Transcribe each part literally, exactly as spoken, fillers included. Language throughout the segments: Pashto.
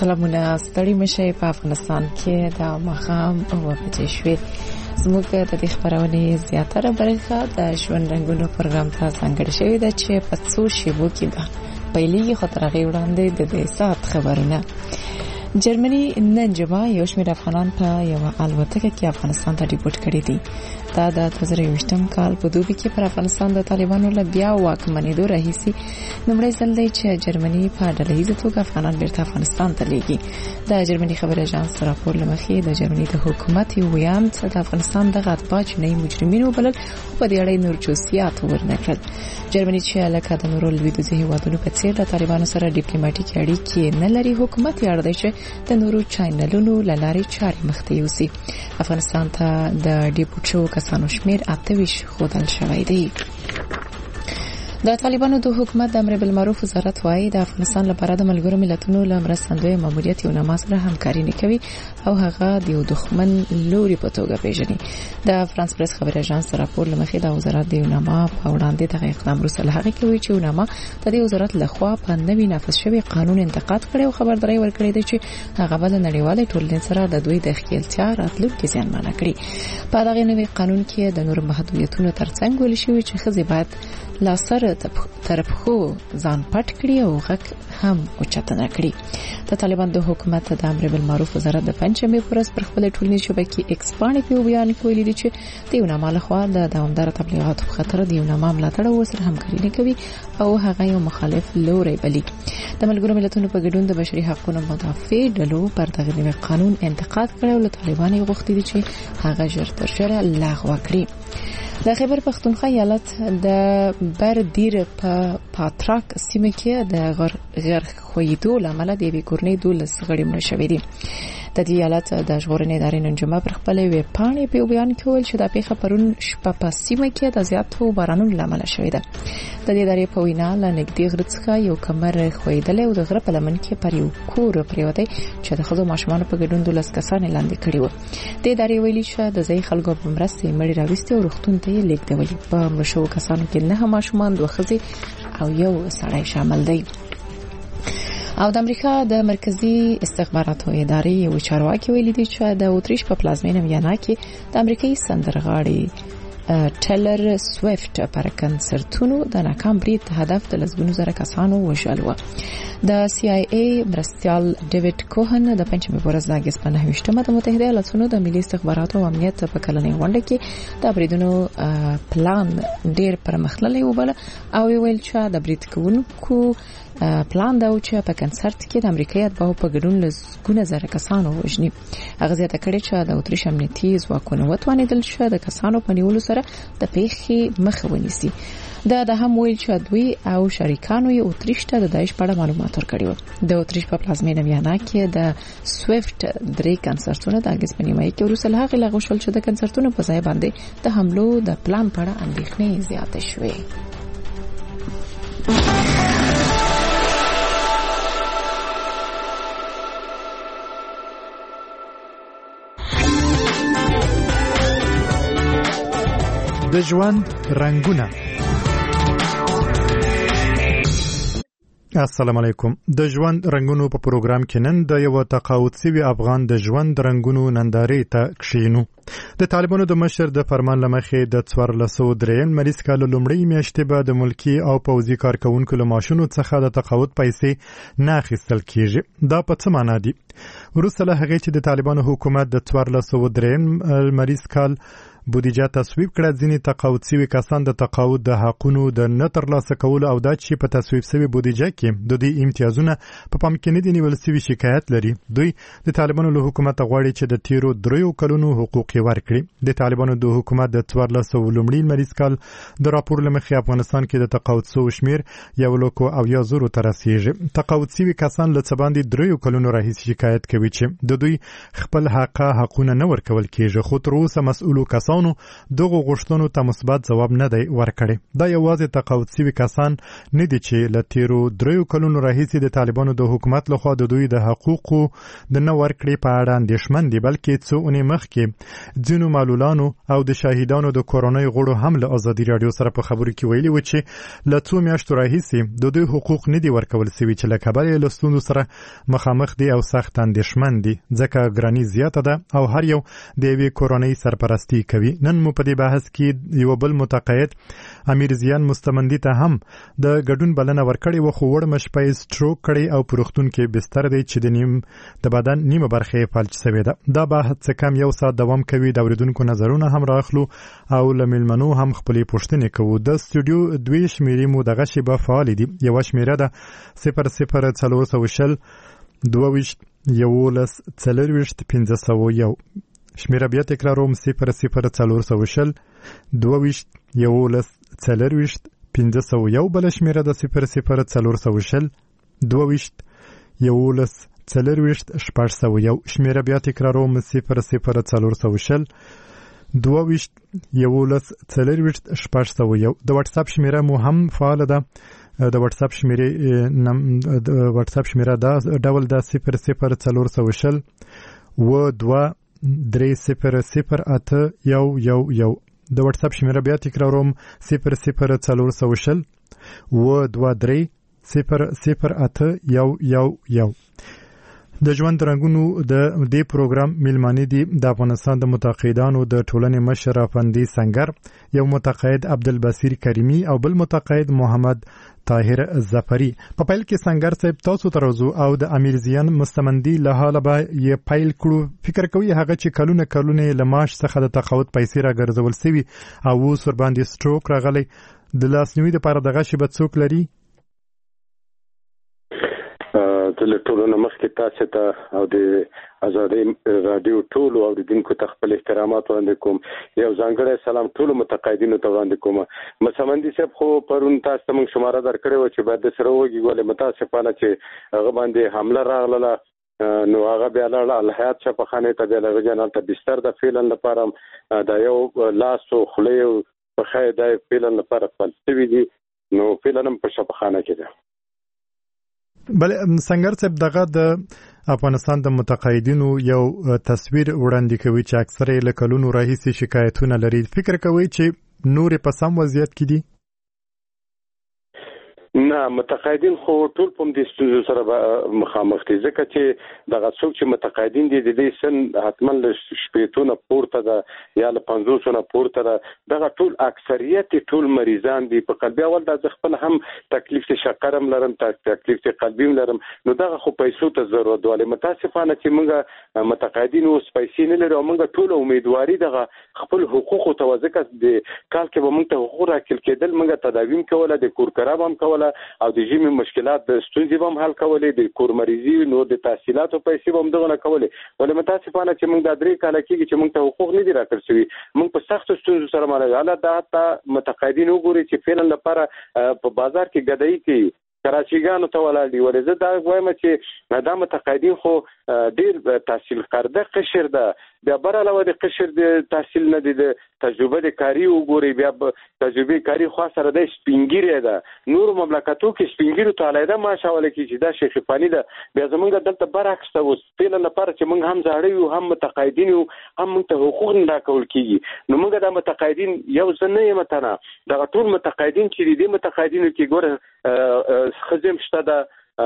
سلامونه ستړي مشه په افغانستان کې د مخام او بچی شوي زموږ د دې خبرونه زیاتره برخه د ژوند رنگونو پروګرام ته څنګه شوی د چې په څو شیبو کې به پیلي خطرغي وړاندې د دې سات خبرونه جرمني نن جمعه یو شمېر افغانان په یو الوتکه کې افغانستان ته ډیپورټ کړي دي دا د دوه زره یوولسم کال په دوبي کې پر افغانستان د طالبانو له بیا واکمنېدو راهیسي لومړی ځل دی چې جرمني په ډلهیزه توګه افغانان بیرته افغانستان ته لیږي د جرمني خبر اژانس راپور لمخې د جرمني د حکومت یو بیان چې د افغانستان د غټباج نه مجرمینو بلل په دې اړه نور جزئیات ورنکړل جرمني چې لکه د نورو لویدیځ هیوادونو په څیر د طالبانو سره ډیپلوماټیک اړیکې نه لري حکومت یې اړ دی چې د نورو چینلونو لارې چارې مخته یوسي افغانستان ته د ډیپورټ شو کسانو شمیر اتهویش خودل شوی دی د طالبانو د حکومت د امر بالمعروف وزارت وايي د افغانستان لپاره د ملګرو ملتونو له مرستندوی ماموریت یو نامه سره همکاري نه کوي او هغه د یو دښمن لوري په توګه پیژني د فرانس پریس خبر اژانس راپور لمخې د وزارت د یو نامه په وړاندې د اقدام وروسته هغه کوي چې یو نامه د دې وزارت لخوا په نوي نافذ شوی قانون انتقاد کړي او خبرداري ورکړي دی چې هغه بل نړیوال ټولنې سره د دوی د خپلتیا راتلونکي ځانمنه کړي په دغه نوي قانون کې د نور محدودیتونو ترڅنګ ویل شوی چې خزي باید لا سره طرف خو ځان پټ کړي او غږ هم اوچت نه کړي د طالبان د حکومت د امر بالمعروف وزارت د پنځمې پرس پر خپل ټولنیز شبکې ایکس باندې په بیان کې ویلي چې د یو نامه لخوا د دوامدار تبلیغاتو په خاطر د یو نامه ملاتړ او سره همکاري نه کوي او هغه یو مخالف لوري بلی د ملګرو ملتونو په ګډون د بشري حقوقو مدافع ډلو پر دغه نوي قانون انتقاد کړي او له طالبان یې غوښتي چې هغه ژر تر ژره لغوه کړي د خیبر پختونخوا ایالت د بردیر په پاتراک سیمه کې د غیر خویدو لامل د یوې کورنۍ دولس غړي مړه شوي دي د دې ایالت د ژغورنې ادارې نن جمعه پر خپل ویب پاڼې په بیان کې ویل چې د پیښه پرون شپه په سیمه کې د زیاتو بارانونو لامل شوې ده د دې ادارې په وینا له نږدې غره څخه یو کمر خویدل او د غره په لمن کې پر یو کور پریوتی چې د خزو ماشومان په ګډون دولس کسان لاندې کړي وو د ادارې ویلي چې د ځای خلکو په مرسته مړي راوستي او روغتون ته یې لیږدولي په مشو کسانو کې نه ماشومان دوه ښځې او یو سړی شامل دی او د امریکا د مرکزی استخباراتو ادارې یو چارواکي ویلي دی چې د اوتریش په پلازمینه ویانا کې د امریکایي سندرغاړي ټیلر سویفټ پر کنسرتونو د ناکام برید هدف د لسګونو زره کسانو وژل و د سی آی ای مرستیال ډیوډ کوهن د پنځمې ورځ د اگست په نهه ویشتمه د متحده ایالاتونو د ملي استخباراتو او امنیت په کلنۍ غونډه کې د بریدونو پلان ډیر پرمختللی وبله او ویل چې د برید کوونکو پلان دا و چې په کنسرت کې د امریکایي اتباعو په ګډون لسګونه زره کسانو وژني هغه زیاته کړې چې د اوتریش امنیتي ځواکونو وتوانېدل چې د کسانو په نیولو سره د پیښې مخه ونیسي دا د هم ویل چې دوی او شریکانو یې اوتریش ته د داعش په اړه معلومات ورکړي وو د اوتریش په پلازمینه ویانا کې د سویفټ درې کنسرتونو د اگست په نیمایي کې وروسته له هغې لغوه شول چې د کنسرتونو په ځای باندې د حملو د پلان په اړه اندېښنې زیاتې شوې د ژوند رنگونه. السلام علیکم. د ژوند رنگونو په پروګرام کې نن د یو تقاعد شوی افغان د ژوند رنگونو نندارې ته کښینو. د طالبانو د مشر د فرمان لمخې د څوارلس سوه درې مریض کال لومړی میاشتې به د ملکی او پوځي کارکونکو له ماشونو څخه د تقاعد پیسې نه اخیستل کیږي. دا په څه معنی دي؟ وروسته له هغې چې د طالبانو حکومت د څوارلس سوه درې مریض کال بودیجه تصویب کړه ځینې تقاعد شوي کسان د تقاعد د حقونو د نه ترلاسه کولو او دا چې په تصویب شوي بودیجه کې د دې امتیازونه په پام کې نه دي نیول شوي شکایت لري. دوی د طالبانو له حکومت غواړي چې د تیرو دریو کلونو حقوق یې ورکړي. د طالبانو د حکومت د څوارلس سوه لومړي مریض کال د راپور له مخې افغانستان کې د تقاعد شوو شمیر یو لک او یا زرو ته رسیږي. تقاعد شوي کسان له څه باندې دریو کلونو راهیسې شکایت شکایت کوي چې د دوی خپل حق حقونه نه ورکول کیږي، خو تر اوسه مسؤلو کسانو دغه غوښتنو ته مثبت ځواب نه دی ورکړی. دا یوازې تقاعد شوي کسان نه دي چې له تیرو دریو کلونو راهیسې د طالبانو د حکومت لخوا د دوی د حقوقو د نه ورکړې په اړه اندېښمن دي، بلکې څو اونۍ مخکې ځینو معلولانو او د شاهدانو د کورنۍ غړو هم له ازادي راډیو سره په خبرو کې ویلي و چې له څو میاشتو راهیسې د دوی حقوق نه دي ورکول شوي چې له کبله یې له ستونزو سره مخامخ دي او سخت اندېښمن دي ځکه ګراني زیاته ده او هر یو د یوې کورنۍ سرپرستي کوي. نن مو په دې بحث کې یو بل متقاعد امیر زیان مستمندي ته هم د ګډون بلنه ورکړې و، خو وړمه شپه یې سټروک کړی او په روغتون کې بستر دی چې د نیم د بدن نیمه برخه یې فلج شوې ده. دا بحث څه کم یو ساعت دوام کوي. د اورېدونکو نظرونه هم راخلو او له میلمنو هم خپلې پوښتنې کوو. د سټوډیو دوی شمیرې مو دغه شیبه فعالې دي. یوه شمیره ده صفر صفر څلور سوه شل دوه ویشت یولس څلرویشت پنځه سوه یو. شمیره بیا تکراروم صفر صفر څلور سوه شل دوه ویشت یولس څلرویشت پنځه سوه یو. بله شمیره ده صفر صفر څلور سوه شل دوه ویشت یولس څلرویشت شپږ سوه یو. شمیره بیا تکراروم صفر صفر څلور سوه شل دوه ویشت یولس څلرویشت شپږ سوه یو. د واتس اپ شمیره مو هم فعاله ده. د واتس اپ شمیره د واتس اپ شمیره دا ډول ده صفر صفر څلور سوه شل و دوه درې صفر صفر اته یو یو یو. د واتس اپ شمیره بیا تکراروم صفر صفر څلور سوه شل و دوه درې صفر صفر اته یو یو یو. د ژوند رنګونو د دې پروګرام میلمانه دي د افغانستان د متقاعدانو د ټولنې مشر افندي سنگر، یو متقاعد عبدالبصیر کریمی او بل متقاعد محمد طاهر ظفری. په پیل کې سنگر صاحب تاسو ته راځو او د امیر زیان مستمندي له حاله به یې پیل کړو. فکر کوي هغه چې کلونه کلونه له معاش څخه د تقاعد پیسې راګرځول سوي او اوس ورباندې سټروک راغلی، د لاسنیوي دپاره دغه شیبه څوک لري؟ له ټولو مخکې تاسو ته او د ازادي رادیو ټولو اوریدونکو ته خپل احترامات وړاندې کوم. یو ځانګړی سلام ټولو متقاعدینو ته وړاندې کوم. مستمندي صاحب خو پرون تاسو ته موږ شماره درکړې و چې باید د سره وږي ولې متاسفانه چې هغه باندې حمله راغله، نو هغه بیا لاړه الحیات شفاخانه ته بیا لږ جنال ته بستر د فعلن لپاره د یو لاس او خولې په خې د فعلن لپاره فلسفي دي، نو فعلن په شفاخانه کې ده. بل سنگر صاحب دغه د افغانستان د متقاعدینو یو تصویر وړاندې کوي چې اکثره له کلونو راهیسې شکایتونه لري. فکر کوي چې نور په سم وضعیت کې دي؟ نه، متقاعدین خو ټول په دې ستونزو سره مخامخ دي، ځکه چې دغه څوک چې متقاعدین دي د دې سن حتما له شپېتو نه پورته ده یا له پنځوسو نه پورته ده. دغه ټول اکثریت ټول مریضان دي. په قلبي اول د خپل هم تکلیف شکر هم لرم، تکلیف قلبي هم لرم، نو دغه خو پیسو ته ضرورت ولې متاسفانه چې موږ متقاعدین اوس پیسې نه لرو. موږ ټول امیدواري دغه خپل حقوق ته وځکه د کال کې به موږ ته حقوق راکړل کېدل، موږ تداویم کوله، د کور کرا هم کوله او د ژمي مشکلات د ستونزې هم حل کولې، د کور مریضي نو د تحصیلاتو پیسې هم دغه نه کولې. ولې متاسفانه چې موږ د درې کال کېږي چې موږ ته حقوق نه دي راکړل شوي. موږ په سختو ستونزو سره مالي حالت دا حتی متقاعدین وګوري چې فعلا لپاره په بازار کې ګدایي کوي، کراچیګانو ته ولاړ دي. ولې زه دا وایم چې دا متقاعدین خو ډېر تحصیل کرده قشر ده، بیا بر علاوه د قشر د تحصیل نه دي د تجربه د کاری وګوري، بیا تجربه کاری خو سره د سپینګری ده. نور مملکتو کې سپینګری ته علیده ماشاءالله کې چې دا شیخ فانی ده. بیا زمونږ دلته برعکس ته اوس فعلا لپاره چې موږ هم زاړه یو، هم متقاعدین یو، هم موږ ته حقوق نه راکول کیږي. نو موږ د متقاعدین یو ځل نه یم تنه، دغه ټول متقاعدین چې دي متقاعدینو کې ګوره خزم شته ده،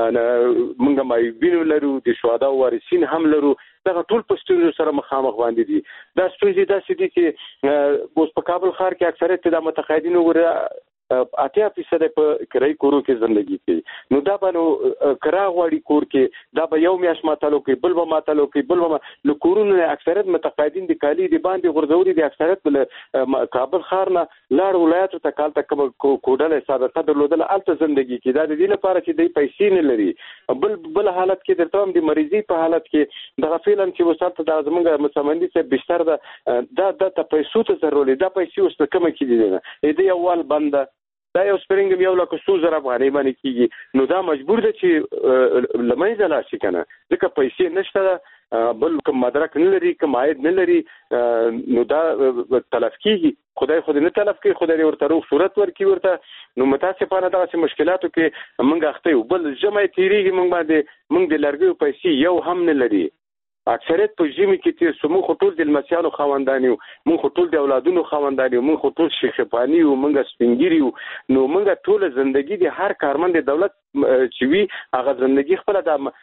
موږ مایوبینو لرو، د شهدا وارثین هم لرو، دغه ټول په ستونزو سره مخامخ باندې دي. دا ستونزې داسې دي چې اوس په کابل ښار کې اکثریت د متقاعدینو وګوره اتیا فیصد په کرایي کورو کې ژوندګي کوي. نو دا به نو کرا غواړي کور کې، دا به یو میاشت ماتلو کوي، بل به ماتلو کوي، بل به نو کورونه اکثریت متقاعدین د کالی د باندې غورځوري دي. اکثریت بل کابل ښار نه لاړ ولایتو ته کال ته کوم کوډل سابقه درلودل الته ژوندګي کوي. دا د دې لپاره چې د پیسې نه لري. بل بل حالت کې درته هم د مریضي په حالت کې دغه فعلا چې وسات د زمونږ متسمندي څخه بستر ده، دا د پیسو ته ضروري، دا پیسې اوس کومه کې دي نه دې اول بنده دا یو سپرینګ یو لکه څو زره افغانۍ باندې کیږي نو دا مجبور ده چې لمنځه لاړ شي کنه ځکه پیسې نشته بل کوم مدرک نه لري کوم عاید نه لري نو دا تلف کیږي خدای خو دې نه تلف کوي خدای ورته روغ صورت ورکړي ورته نو متاسفانه دغه مشکلاتو کې موږ اخته یو بل جمعي تیریږي موږ باندې موږ د لرګیو پیسې یو هم نه لري اکثریت په ژمي کې تیر سمو خطول د لمسیانو خواندانی او مون خطول د اولادونو خواندانی او مون خطول شیخپانی او مونږ سپینګری نو مونږ ټول ژوندۍ د هر کارمند دولت چې وی هغه ژوندۍ خپل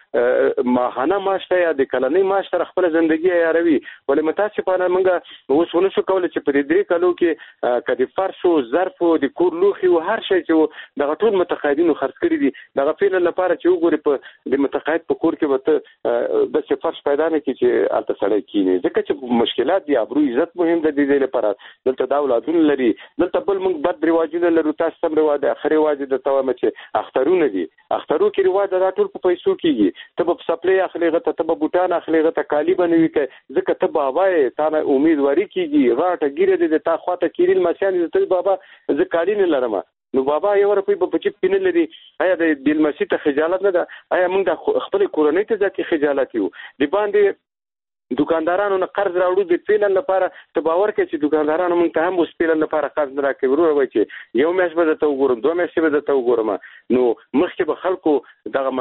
د ماهانه ماشته یا د کلنۍ ماشته خپل ژوندۍ یاروي ولې متاسفانه مونږ اوس ونه شو کولای چې په دې کلو کې کدي فرش او ظرف او د کور لوخي او هر شي چې د ټول متقاعدینو خرڅ کړی دي دغه فعل لپاره چې وګوري په د متقاعد په کور کې وته بس فرش پیدا نه کی چې الته سړی کینی ځکه چې مشکلات دي ابرو عزت مهم ده د دې لپاره دلته دا اولادونه لري دلته بل موږ بد رواجونه لرو تاسو هم رواج اخر رواج د توامه چې اخترونه دي اخترو کې رواج دا ټول په پیسو کېږي ته په سپلې اخلي غته ته په بوتان اخلي غته کالی بنوي کې ځکه ته بابا تا نه امیدواري کیږي راټه ګیره دې تا خواته کیرل مسیان دې بابا ز کالی نه لرم نو بابا یو روپی په پچې پینې لري آیا د دل مسیح ته خجالت نه ده آیا موږ د خپل کورنۍ ته ځکه خجالت یو دی باندې دکاندارانو نه قرض راوړو د پیلن لپاره ته باور کوي چې دکاندارانو موږ ته هم اوس پیلن لپاره قرض نه راکوي ورو وای چې یو میاشت به ته وګورم دوه میاشتې به ته وګورم نو مخکې به خلکو دغه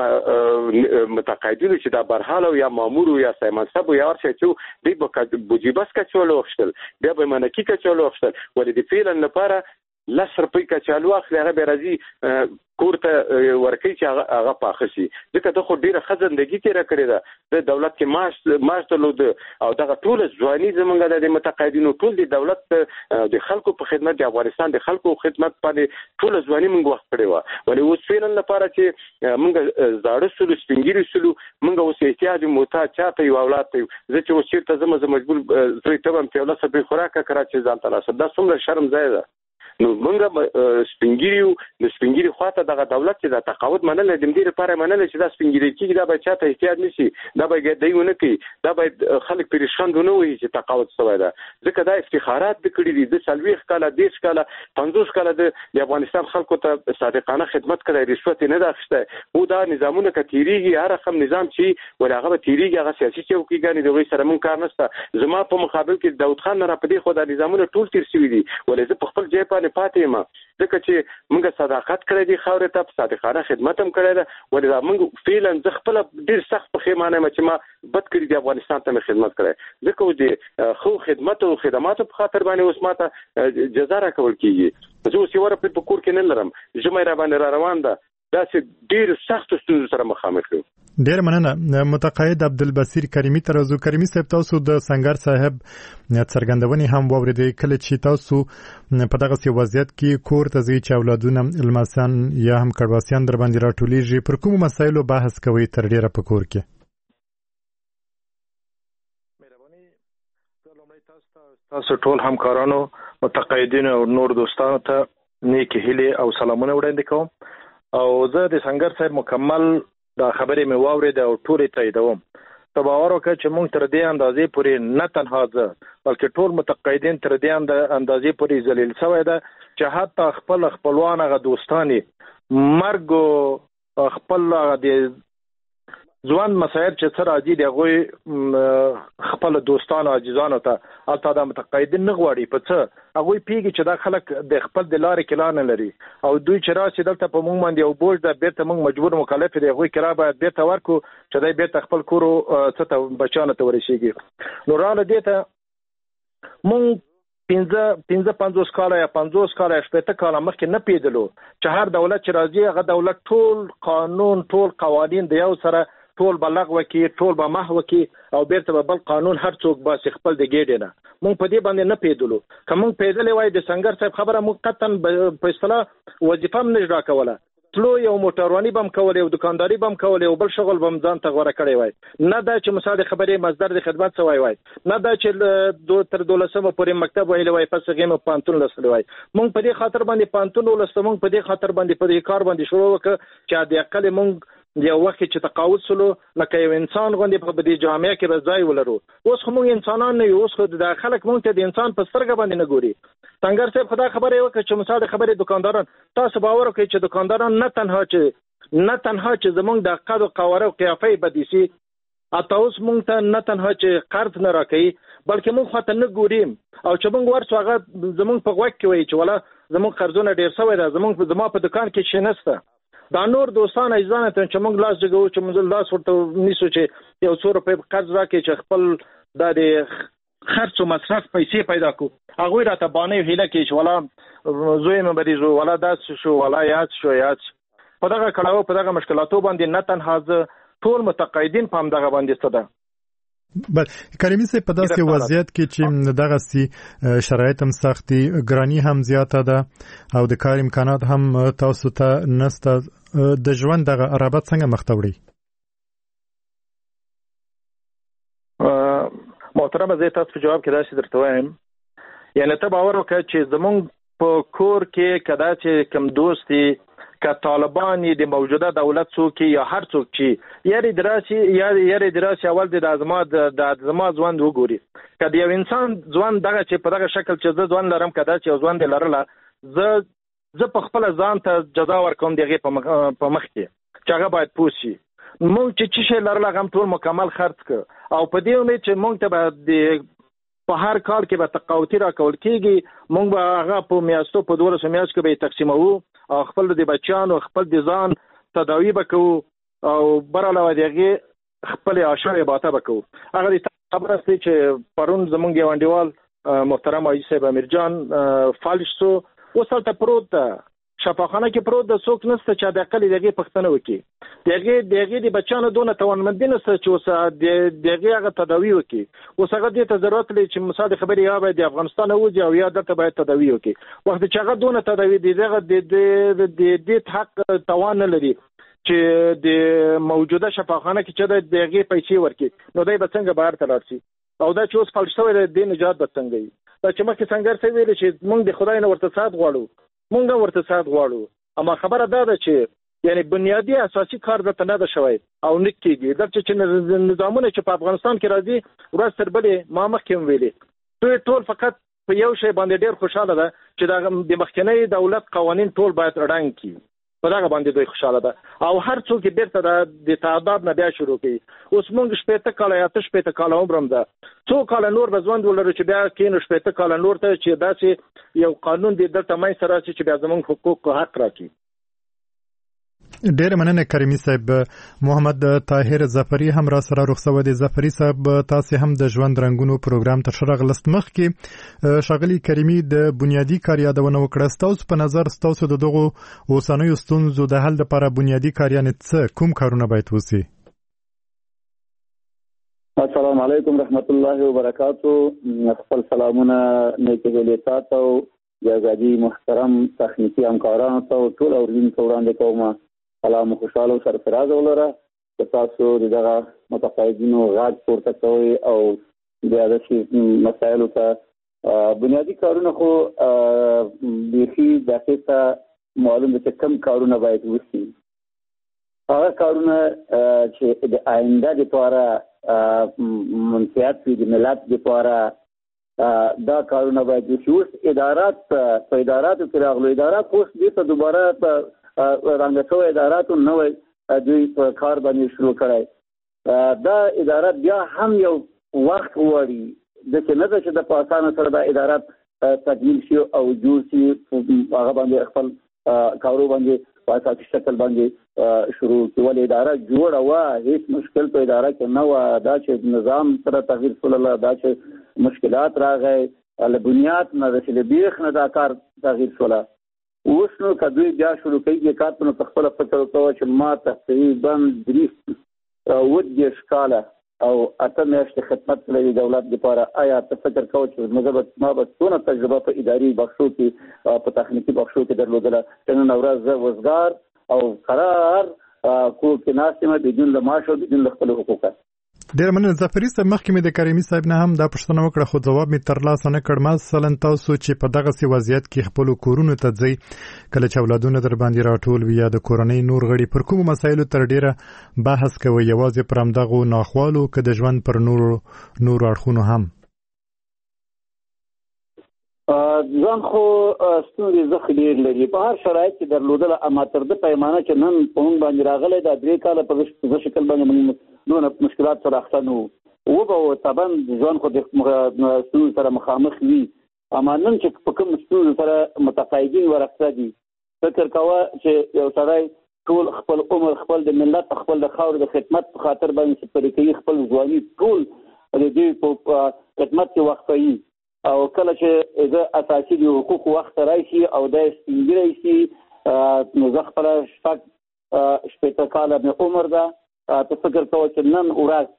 متقاعدینو چې دا برحال یا مامور یا سیمنصب یا ورشه چې دی به بوجیبس کچول وختل بیا به منکی کچول وختل ولې د پیلن لپاره لس روپۍ کچالو اخلي هغه به راځي کور ته ورکی چې هغه پاخه شي ځکه ته خو ډیره خزندګي تیره کړې ده د دولت کې معاش معاش درلود او دغه ټول ځواني زمونږ د متقاعدینو ټول د دولت د خلکو په خدمت د افغانستان د خلکو خدمت باندې ټول ځواني موږ وخت کړی و ولې اوس فعلا لپاره چې موږ زاړه سلو سپینګری سلو موږ اوس احتیاج موتا چاته یو اولاد ته زه چې اوس چیرته زما مجبور زوی ته هم په ولا سبې خوراکه کرا چې ځان تلاسه دا څومره شرم ځای ده نو موږ سپینګریو د سپینګری خواته دغه دولت چې د تقاعد منل د دې لپاره منل چې دا سپینګری کې دا به چاته احتیاج نشي دا به ګډیونه کوي دا به خلک پریشان نه وي چې تقاعد شوی دا ځکه دا افتخارات د کړي دي د سلويخ کاله دیش کاله پنځوس کاله د افغانستان خلکو ته صادقانه خدمت کړي رشوت نه داخسته وو دا نظامونه کتیریږي هر رقم نظام چې ولغه تیریږي هغه سیاسي چوکیګانی دغه سره مون کار نشته زما په مقابل کې داود خان نه را پدې خو دا نظامونه ټول تیر شوی دي ولې زه په خپل ځای په پاتې ما ځکه چې موږ صداقت کړی دی خاورې ته صادقانه خدمت هم کړی ده ولې دا موږ فعلا ځ خپل ډیر سخت په خیمانه چې ما بد کړی دی افغانستان ته خدمت کړی ځکه د خو خدمت او خدماتو په خاطر باندې اوس ماته جزا راکول کیږي زه اوس یو رپ په کور کې نه لرم جمعه را باندې را روان ده دا چې ډیر سخت ستونزو سره مخامخ یو ډیر مننه متقاعد عبدالبصیر کریمی ترازو کریمی صاحب تاسو د سنگر صاحب څرګندونې هم واوریدې کله چې تاسو په دغه سی وضعیت کې کور ته ځي چې اولادونه المسان یا هم کډواسیان در باندې راټولیږي پر کوم مسایلو بحث کوي تر ډیره په کور کې تاسو ټول همکارانو متقاعدینو او نور دوستانو ته نیک هیلې او سلامونه وړاندې کوم او زه د سنگر صاحب مکمل دا خبرې مې واورېده او ټولې تاییدوم ته باور وکړه چې موږ تر دې اندازې پورې نه تنها زه بلکې ټول متقاعدین تر دې اندازې پورې ذلیل شوی ده چې حتی خپل خپلوان هغه دوستان مرګ او خپل د ځوان مسایل چې سره راځي د هغوی خپل دوستانو عزیزانو ته هلته دا متقاعدین نه غواړي په څه هغوی پیږي چې دا خلک د خپل د لارې کلا نه لري او دوی چې راشي دلته په موږ باندې یو بوج ده بیرته موږ مجبور مکلف دي هغوی کرا باید بیرته ورکړو چې دی بیرته خپل کور څه ته بچیانو ته ورسېږي نو راله دې ته موږ پنځه پنځه پنځوس کاله یا پنځوس کاله یا شپېته کاله مخکې نه پیدلو چې هر دولت چې راځي هغه دولت ټول قانون ټول قوانین د یو سره ټول بلغ وکي ټول به محو وکي او بیرته به بل قانون هر څوک باسي خپل د ګېډې نه مونږ په دې باندې نه پیدلو که مونږ پیدلې وای د سنگر صاحب خبره مونږ قطعا په اصطلاح وظیفه هم نه اجرا کوله تلو یو موټرواني به هم کولې او دکانداري به هم کولې او بل شغل به هم ځان ته غوره کړی وای نه دا چې مثال د خبرې مصدر د خدمت سوی وای نه دا چې تر دولسمه پورې مکتب ویلی وای پس هغې مو پوهنتون لوستلی وای مونږ په دې خاطر باندې پوهنتون ولوسته مونږ په دې خاطر باندې په دې کار باندې شروع وکړه چې حد اقل مونږ یو وخت چې تقاعد سلو لکه یو انسان غوندې په دې جامعه کې به ځای ولرو. اوس خو موږ انسانان نه یو، اوس خو د خلک موږ ته د انسان په سترګه باندې نه ګوري. سنگر صاحب خدا خبره وکړه چې مثال خبره دکانداران، تاسو باور وکړئ چې دکانداران نه تنها چې نه تنها چې زمونږ د قد او قواره او قیافه بدیسي اته اوس موږ ته نه تنها چې قرض نه راکوي بلکې موږ خاطر نه ګوریم، او چې موږ ورسو هغه زمونږ په غوږ کې وایي چې ولا زمونږ قرضونه ډېر شوی ده، زمونږ زما په دکان کې شی نشته. دا نور دوستان عزیزان ته چې موږ لاس جګو چې موږ لاس ورته نیسو چې یو څو روپۍ قرض راکړي چې خپل د خرڅ او مصرف پیسې پیدا کړو، هغوی راته بانې هیله کوي چې ولا زوی مې مریض و، ولا داسې شو، ولا یاد شو یاد شو. په دغه کړاو په دغه مشکلاتو باندې نه تنها زه ټول متقاعدین په همدغه باندې څه ده. بل کریمي صاحب په داسې وضعیت کې چې دغه سي شرایط هم سختي، ګرانی هم زیاته ده او د کار امکانات هم تاسو ته نسته، د ژوند دغه عربت څنګه مخ ته وړي؟ محترمه زه تاسو په جواب کې داسې درته وایم، یعنی ته باور وکړه چې زمونږ په کور کې کدا چې کم دوستي که طالبان د موجوده دولت څوک یا هر څوک چې یاري دراسي یا یاري دراسي اول د ازما د ازما ځوان وګوري، کله یو انسان ځوان دغه چې په دغه شکل چې زه ځوان لرم کدا چې ځوان دی لرله، زه زه په خپل ځان ته جزا ورکوم دغه په مخ کې چې هغه باید پوښي مونږ چې چې شي لرله هم ټول مکمل خرڅ ک، او په دې امید چې مونږ ته به د په هر کال کې به تقاوتي راکول کېږي، مونږ به هغه په میاشتو په دولسو میاشتو کې به تقسیموو او خپل د بچیانو خپل د ځان تداوی به کوو او بر علاوه د هغې خپل عاشر عبادت به کوو. هغه د خبره دی چې پرون زمونږ یو انډیوال محترم حاجي صاحب امیرجان فالش سو، اوس هلته پروت ده شفاخانه کې پروت ده، څوک نشته چې د اقل د هغې پوښتنه وکړي، د هغې د هغې د بچیانو دونه توانمندي نشته چې اوس د هغې هغه تداوي وکړي. اوس هغه دې ته ضرورت لري چې مثال د خبرې یا باید د افغانستان وځي او یا دلته باید تداوي وکړي. وخت چې هغه دونه تداوي د دغه د دې حق توان نه لري چې د موجوده شفاخانه کې چې د هغې پیسې ورکړي، نو دی به څنګه بهر ته لاړ شي؟ او دا چې اوس فلش شوی دی د نجات به څنګه وي؟ دا چې مخکې سنګر صاحب ویلي چې موږ د خدای نه ورته ساعت غواړو، موږ ورته ساعت غواړو، اما خبره دا ده چې یعنی بنیادی اساسي کار دته نه ده شوی او نه کېږي. دلته چې نظامونه چې په افغانستان کې راځي ورځ تر بلې ما مخکې هم ویلي، دوی ټول فقط په یو شی باندې ډېر خوشحاله ده چې د مخکنی دولت قوانین ټول باید ړنګ کړي، په دغه باندې دوی خوشحاله ده او هر څوک یې بیرته د تعداد نه بیا شروع کوي. اوس موږ شپېته کاله یا اته شپېته کاله عمر هم ده، څو کاله نور به ژوند ولرو چې بیا کېنو شپېته کاله نور ته چې داسې یو قانون دی دلته منځته راشي چې بیا زموږ حقوق او حق راکړي. ډېر مننه کریمي صاحب. محمد طاهر ظفري هم را سره رخصت دي. ظفري صاحب تاسو هم د ژوند رنگونو پروګرام ته شرغلست مخ کې شغلي کریمي د بنیادی کار یادونه وکړه. تاسو په نظر تاسو د دغه اوسنوي ستونزو د حل لپاره بنیادی کاریان څه کوم کارونه باید وسی؟ السلام علیکم رحمت الله وبرکاتہ. خپل سلامونه نیکه هیلې تاسو جزادي محترم تخنیکی همکارانو ته ټول اوریدونکو وړاندې کوم سلام خوشاله او سرفراز ولره چې تاسو دغه متقاعدینو غږ پورته کوئ او بیا د شي مسایلو ته بنیادی کارونه خو بیخي دقیقه معلوم دي چې کم کارونه باید وشي. هغه کارونه چې د آینده لپاره منفعت وي د ملت لپاره دا کارونه باید وشي. اوس ادارات په اداراتو کې راغلو، ادارات اوس دې ته دوباره په رنګ شوی اداراتو نوې دوی په کار باندې شروع کړی. دا ادارات بیا هم یو وخت غواړي، ځکه نه ده چې د په اسانه سره دا ادارات تکمیل شي او جوړ شي، هغه باندې خپل کارو باندې په اساسي شکل باندې شروع کړي. ولې اداره جوړه وه، هیڅ مشکل په اداره کې نه وه، دا چې نظام سره تغییر شول، دا چې مشکلات راغی له بنیاد نه د چې له بیخ نه دا کار تغییر شول. اوس نو که دوی بیا شروع کوي کار ته نو په خپله فکر وکړه چې ما تقریبا درې اووه دېرش کاله او اته میاشتې خدمت کړی دولت لپاره. آیا ته فکر کوه چې ما به څونه تجربه په اداري بخشو کې په تخنیکي بخشو کې درلودله چې نن ورځ زه وزګار او قرار کور کې ناست یم بدون له معاش او بدون له خپلو حقوقو. ډېر مننه ظفري صاحب. مخکې مې د کریمي صاحب نه هم دا پوښتنه وکړه خو ځواب مې ترلاسه نه کړ. مثلا تاسو چې په دغسې وضعیت کې خپلو کورونو ته ځئ کله چې اولادونه در باندې راټول وي یا د کورنۍ نور غړي پر کومو مسایلو تر ډېره بحث کوئ، یوازې پر همدغو ناخوالو که د ژوند پر نورو نورو اړخونو هم؟ ځان خو ستونزې زخ ډېر لري په هر شرایط کې درلودله، اما تر ده پیمانه چې نن په موږ باندې راغلی دا درې کاله په زه شکل باندې موږ دونه مشکلات سره اخته نه وو وبه طبعا ځان خو د ستونزو سره مخامخ وي، اما نن چې په کوم ستونزو سره متقاعدین ورخته دي فکر کوه چې یو سړی ټول خپل عمر خپل د ملت خپل د خاورې د خدمت په خاطر باندې سپری کوي، خپل ځواني ټول د دې په خدمت کې وقفوي او کله چې زه اساسي د حقوقو وخت راشي او دا سپینګیری شي نو زه خپله شپږ شپېته کاله مې عمر ده، ته فکر کوه چې نن ورځ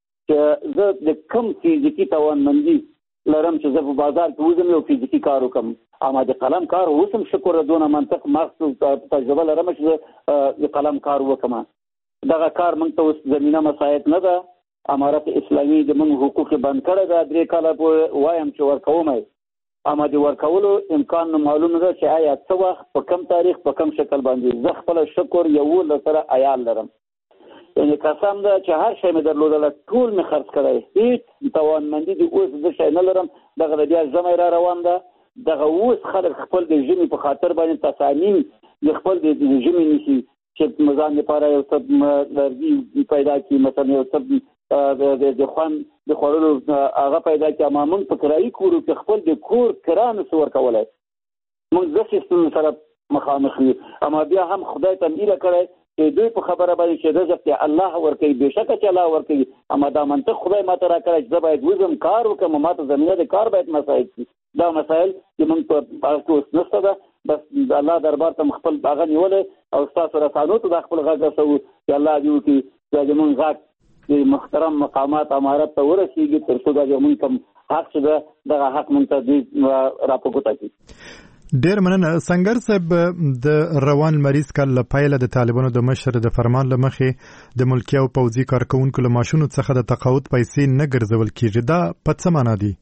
چې زه د کم فزیکي توانمندي لرم چې زه په بازار کې وځم یو فزیکي کار وکړم، اما د قلم کار اوس هم شکر دونه منطق مغز تجربه لرم چې زه د قلم کار وکړم. دغه کار موږ ته اوس زمینه مساعد نه ده. امارت اسلامي د موږ حقوق بند کړی دا درې کاله پورې وایم چې ورکوم، اما د ورکولو امکان معلوم نه ده چې آیا څه وخت په کم تاریخ په کم شکل باندې. زه خپله شکر یولس سره عیال لرم، یعنې قسم ده چې هر شی مې درلودله ټول مې خرڅ کړی، هېڅ توانمندي د اوس زه شی نه لرم. دغه د بیا ژمی را روان ده، دغه اوس خلک خپل د ژمي په خاطر باندې تصامیم د خپل د ژمي نیسي چې مزان لپاره یو څه لرګي پیدا کړي، مثلا یو څه د خوند د خوړلو هغه پیدا کړي، اما موږ په کرایي کورو کې خپل د کور کرا نسو ورکولی، موږ داسې ستونزو سره مخامخ یو. اما بیا هم خدای ته هیله کړی چې دوی په خبره باندې چې رزق یې الله ورکوي، بېشکه چې الله ورکوي، اما دا منطق خدای ماته را کړی چې زه باید وځم کار وکړم، ماته زمینه د کار باید مساعد شي. دا مسایل چې موږ په هغه کې اوس نشته ده، بس د الله دربار ته خپل هغه نیولی او ستاسو رسانو ته دا خپل غږ رسوو چې الله دې وکړي چې زموږ غږ د محترم مقامات امارت ته ورسیږي تر څو دا زموږ کوم حق چې ده دغه حق موږ ته دوی را په ګوته کړي. ډېر مننه. سنگر صاحب د روان مریض کال له پیله د طالبانو د مشر د فرمان له مخې د ملکي او پوځي کارکوونکو له ماشونو څخه د تقاعد پیسې نه ګرځول کېږي، دا په څه معنا دي؟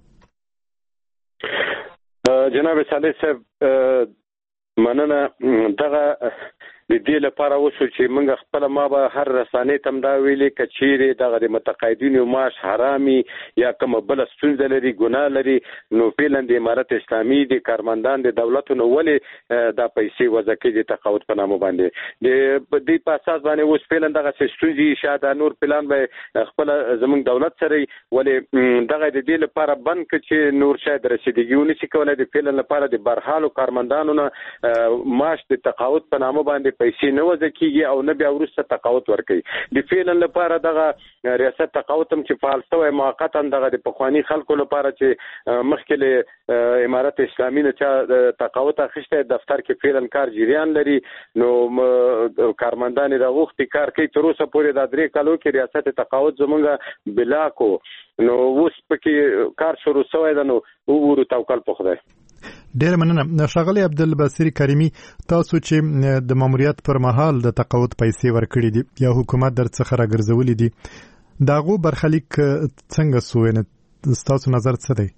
جناب صالح صاحب مننه. دغه د دې لپاره وشو چې موږ خپل ما به هر رسانې تم دا ویلې کچېرې دغه د متقاعدینو معاش حرامي یا کوم بل ستونزه لري ګناه لري نو فعلا د امارت اسلامي د کارمندان د دولتونو ولې دا پیسې وضع کوي د تقاعد په نامه باندې د دې په اساس باندې اوس فعلا دغه ستونزې شاده نور پلان به خپل زموږ دولت سره ولې دغه د دې لپاره بند کړي چې نور شاید رسیدګیونه شي کولای د فعلا لپاره د برحالو کارمندانو نه معاش د تقاعد په نامه باندې پیسې نه وضع کیږي او نه بیا وروسته تقاعد ورکوي. د فعلا لپاره دغه ریاست تقاعد هم چې فعال شوی موقتا دغه د پخواني خلکو لپاره چې مخکې له امارت اسلامي نه چې تقاعد اخیسته دفتر کې فعلا کار جریان لري نو کارمندان د وخت کار کوي تر اوسه پورې د درې کالو کې ریاست تقاعد زمونږ بلا کو نو اوس پکې کار شروع شوی ده نو وګورو توکل په خدای. ډېر مننه. ښاغلی عبدالبصیر کریمي، تاسو چې د ماموریت پر مهال د تقاعد پیسې ورکړي دي یا حکومت در څخه راګرځولي دي د هغو برخلیک څنګه سو، یعنې ستاسو نظر څه دی؟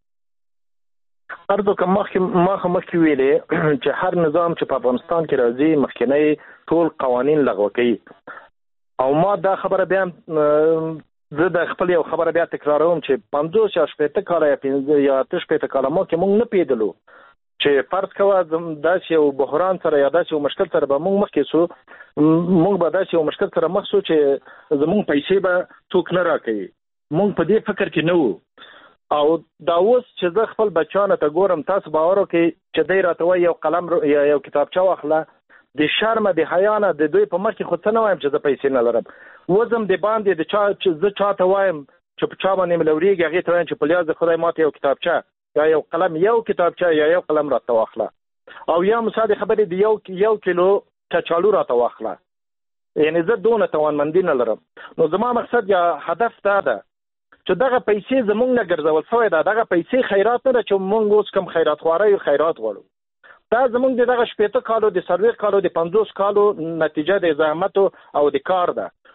ارزو که مخکې مخکې ویلې چې هر نظام چې په افغانستان کې راځي مخکینی ټول قوانین لغوه کوي او ما دا خبره بیا زه د خپل یو خبره بیا تکراروم چې پنځوس یا شپېته کاله یا پنځه یا اته شپېته کاله مخکې موږ نه پوهېدلو چې فرض کوه داسې یو بحران سره یا داسې یو مشکل سره به موږ مخکې سو موږ به داسې یو مشکل سره مخ سو چې زموږ پیسې به څوک نه راکوي، موږ په دې فکر کې نه وو. او دا اوس چې زه خپل بچیانو ته ګورم تاسو باور وکړئ چې دی راته وایي یو قلم یا یو کتابچه واخله، د شرمه د حیا نه د دوی په مخ کې خو څه نه وایم چې زه پیسې نه لرم، وزم د باندې د چا چې زه چاته وایم چې په چا باندې مې لورېږي هغې ته وایم چې په لیاز د خدای ماته یو کتابچه یا یو قلم یو کتابچه یا یو قلم راته واخله او یا مثال خبرې د یو یو کیلو کچالو راته واخله، یعنې زه دونه توانمندي نه لرم. نو زما مقصد یا هدف دا ده چې دغه پیسې زمونږ نه ګرځول شوی ده، دغه پیسې خیرات نه ده چې مونږ اوس کوم خیرات خواره یو خیرات غواړو، دا زمونږ د دغه شپېته کالو د څلوېښت کالو د پنځوس کالو نتیجه د زحمت او د کار ده.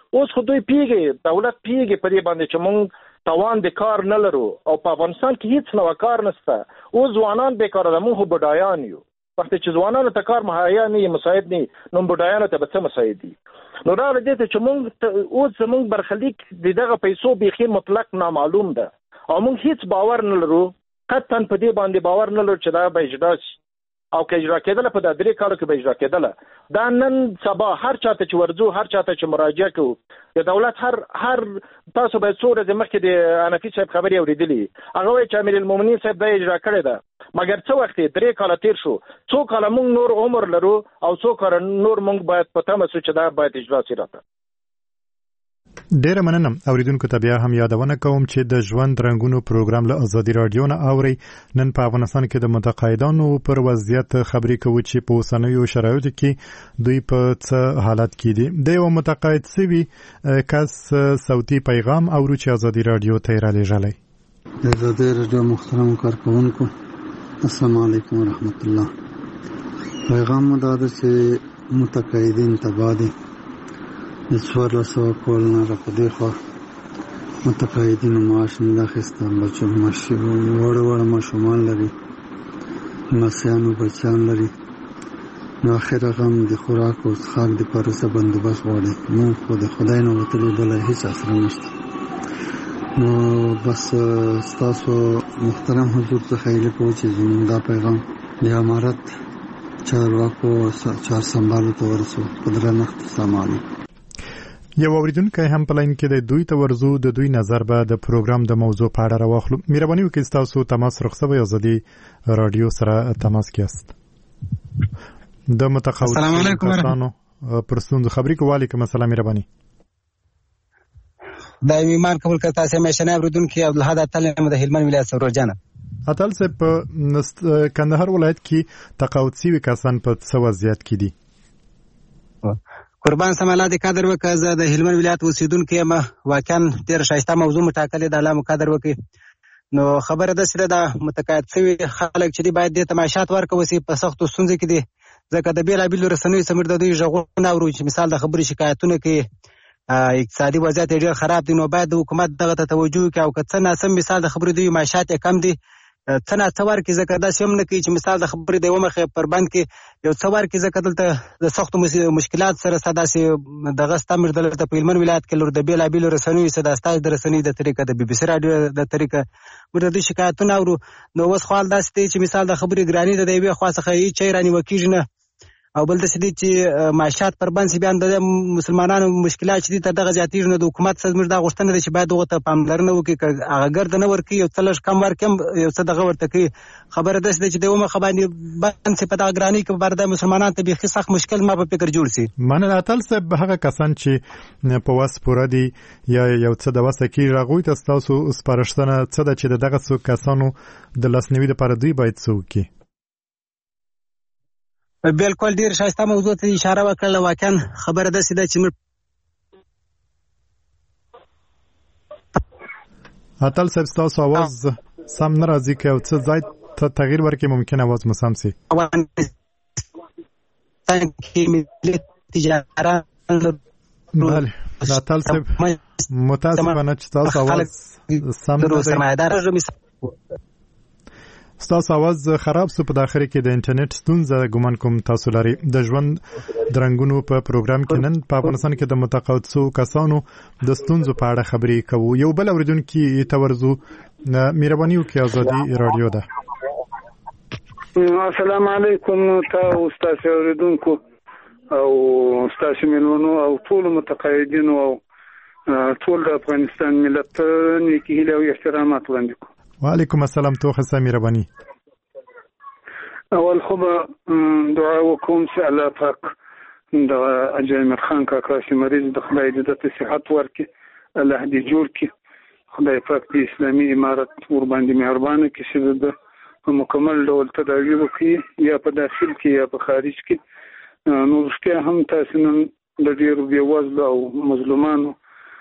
اوس خو دوی پیږي دولت پیږي په دې باندې چې موږ توان د کار نه لرو او په افغانستان کې هیڅ نو کار نشته او ځوانان بیکاره ده. موږ بډایان یو، وخت چې ځوانانو ته کار مهیا نه مساعد نه نو بډایانو ته به څه مساعد دي. نو دا لدې ته چې موږ اوس زموږ برخلیک دغه پیسو بيخي مطلق نامعلوم ده او موږ هیڅ باور نه لرو، قطعا په دې باندې باور نه لرو چې دا به اجرا شي او که اجرا کېدل په د درې کالو کې به اجرا کېدل. دا نن سبا هر چاته چې ورځو هر چاته چې مراجعه کوو د دولت هر هر تاسو به څو ورځې مخکې د انفي صاحب خبرې اورېدلې، هغه وایي چې امیر المؤمنین صاحب دا اجرا کړې ده، مګر څه وخت درې کاله تیر شو، څو کاله موږ نور عمر لرو او څو کاله نور موږ باید په تمه سو چې دا باید اجرا شي. راته ډیره مننه. اوریدونکو ته بیا هم یادونه کوم چې د ژوند رنگونو پروګرام له ازادي رادیو نه اوري. نن په افغانستان کې د متقاعدانو پر وضعیت خبرې کوي چې په اوسنیو شرایطو کې دوی په څه حالت کې دي. د یو متقاعد سوي کس صوتي پیغام اورو چې ازادي رادیو ته را لېږلی. د ازادي رادیو محترم کارکونکو السلام علیکم ورحمت الله. پیغام مو دا ده چې متقاعدین تبادی د څوارلس سوه کلونه راپدې خوا متقاعدینو معاش نه ده اخیسته. بچو وړه وړه ماشومان لري، لمسیانو بچیان لري، نو اخر هغه هم د خوراک او څښاک دپاره څه بندوبست غواړي. موږ خو د خدای نه وتلي بله هېڅ اسره نشته. نو بس ستاسو محترم حضور څخه هیله کوو چې زموږ دا پیغام د امارت چارواکو چار سنبالو ته ورسوو. په درنښت السلام علیکم. یو اوریدونکی هم په لاین کې د دوی ته ورزو د دوی نظر به د پروګرام د موضوع په اړه راواخلو. مهرباني وکړئ تاسو تماس رخصوي ازادي رادیو سره تماس کیاست. د متخصصانو کسانو پر ستونزو خبرې کوو. وعلیکم السلام. مهرباني د ایمان قبول کړه. تاسو مې شنه اوریدونکي عبدالحد اتل د هلمند ولایت سره جانه اتل سه په کندهار ولایت کې تقاعد شوي کسان په څه وضعیت کې دي؟ قربان سم الله دې قدر وکړه. زه د هلمند ولایت اوسیدونکی یم. واقعا ډېره ښایسته موضوع مو ټاکلې ده، الله مو قدر وکړي. نو خبره داسې ده د متقاعد شوي خلک چې دي باید دې ته معاشات ورکوي سي په سختو ستونزو کې دي، ځکه د بېلابېلو رسنیو څخه موږ د دوی غږونه اورو چې مثال د خبرو شکایتونه کوي، اقتصادي وضعیت یې ډېر خراب دی. نو باید د حکومت دغه ته توجه وکړي او که څه ناسم مثال د خبرو دوی معاشات یې کم دي څه نه څه ورکړي، ځکه داسې هم نه کوي چې مثال د خبرې د یوه مخې پر بند کې یو څه ورکړي، ځکه دلته د سختو مشکلات سره ستا داسې دغه ستا موږ دلته په هلمند ولایت کې لور د بېلابېلو رسنیو څه د ستاسو د رسنیو د طریقه د بي بي سي راډیو د طریقه موږ د دوی شکایتونه اورو. نو اوس خو حال داسې دی چې مثال د خبرې ګراني ده، د یوې خوا څخه هېڅ شی رانیوه کېږي نه، او بل داسې دی چې معاشات پر بند سي بیا د مسلمانانو مشکلات چې دي تر دغه زیاتېږي. نو د حکومت څخه زموږ دا غوښتنه ده چې باید هغو ته پاملرنه وکړي، که هغه ګرده نه ورکوي یو څه لږ کم ورکړي هم یو څه دغه ورته کوي. خبره داسې ده چې د یوه مخه باندې بند سي په دغه ګرانۍ کې به د مسلمانانو ته بیخي سخت مشکل ما په فکر جوړ سي. مننه اتل صاحب. هغه کسان چې په وس پوره دي یا یو څه د وسه کېږي هغوی ته ستاسو سپارښتنه څه ده چې د دغه کسانو د لاسنیوي لپاره دوی باید څه وکړي؟ بالکل ډېر ښایسته موضوع ته اشاره وکړله. واقعا خبره داسې ده چې موږ اتل صاحب ستاسو اواز سم نه راځي، که یو څه ځای ته تغییر ورکړي ممکن اواز مو سم سي. بله اتل صاحب متاسفانه چې ستاسو اواز سم نه دی، ستاسو आवाज خراب سو. په داخله کې د انټرنیټ ستونزه ګومان کوم تاسو لري. د ژوند درنګونو په پروګرام کې نن په افغانستان کې د متقاعد شوو کسانو د ستونزو په اړه خبرې کوو. یو بل اوریدونکي ته ورزو. مهرباني وکړئ، ازادي رادیو ده. السلام علیکم تاسو تاسو اوریدونکو او تاسو ملونو او ټول متقاعدینو او ټول د افغانستان ملت نیکی هیله او احترامات وړاندې کوم. وعلیکم السلام. تو خسته مهرباني. اول خو دعا وکوم چې الله پاک د اجمل خان کاکا چې مریض د خدای د صحت ورکړي، الله دې جوړ کړي، خدای پاک د اسلامي امارت ور باندې مهربانه کړي چې د په مکمل ډول تداوی وکړي، یا په داخل کې یا په خارج کې. نو رښتیا هم تاسو نن د ډېرو بېوزلو او مظلومانو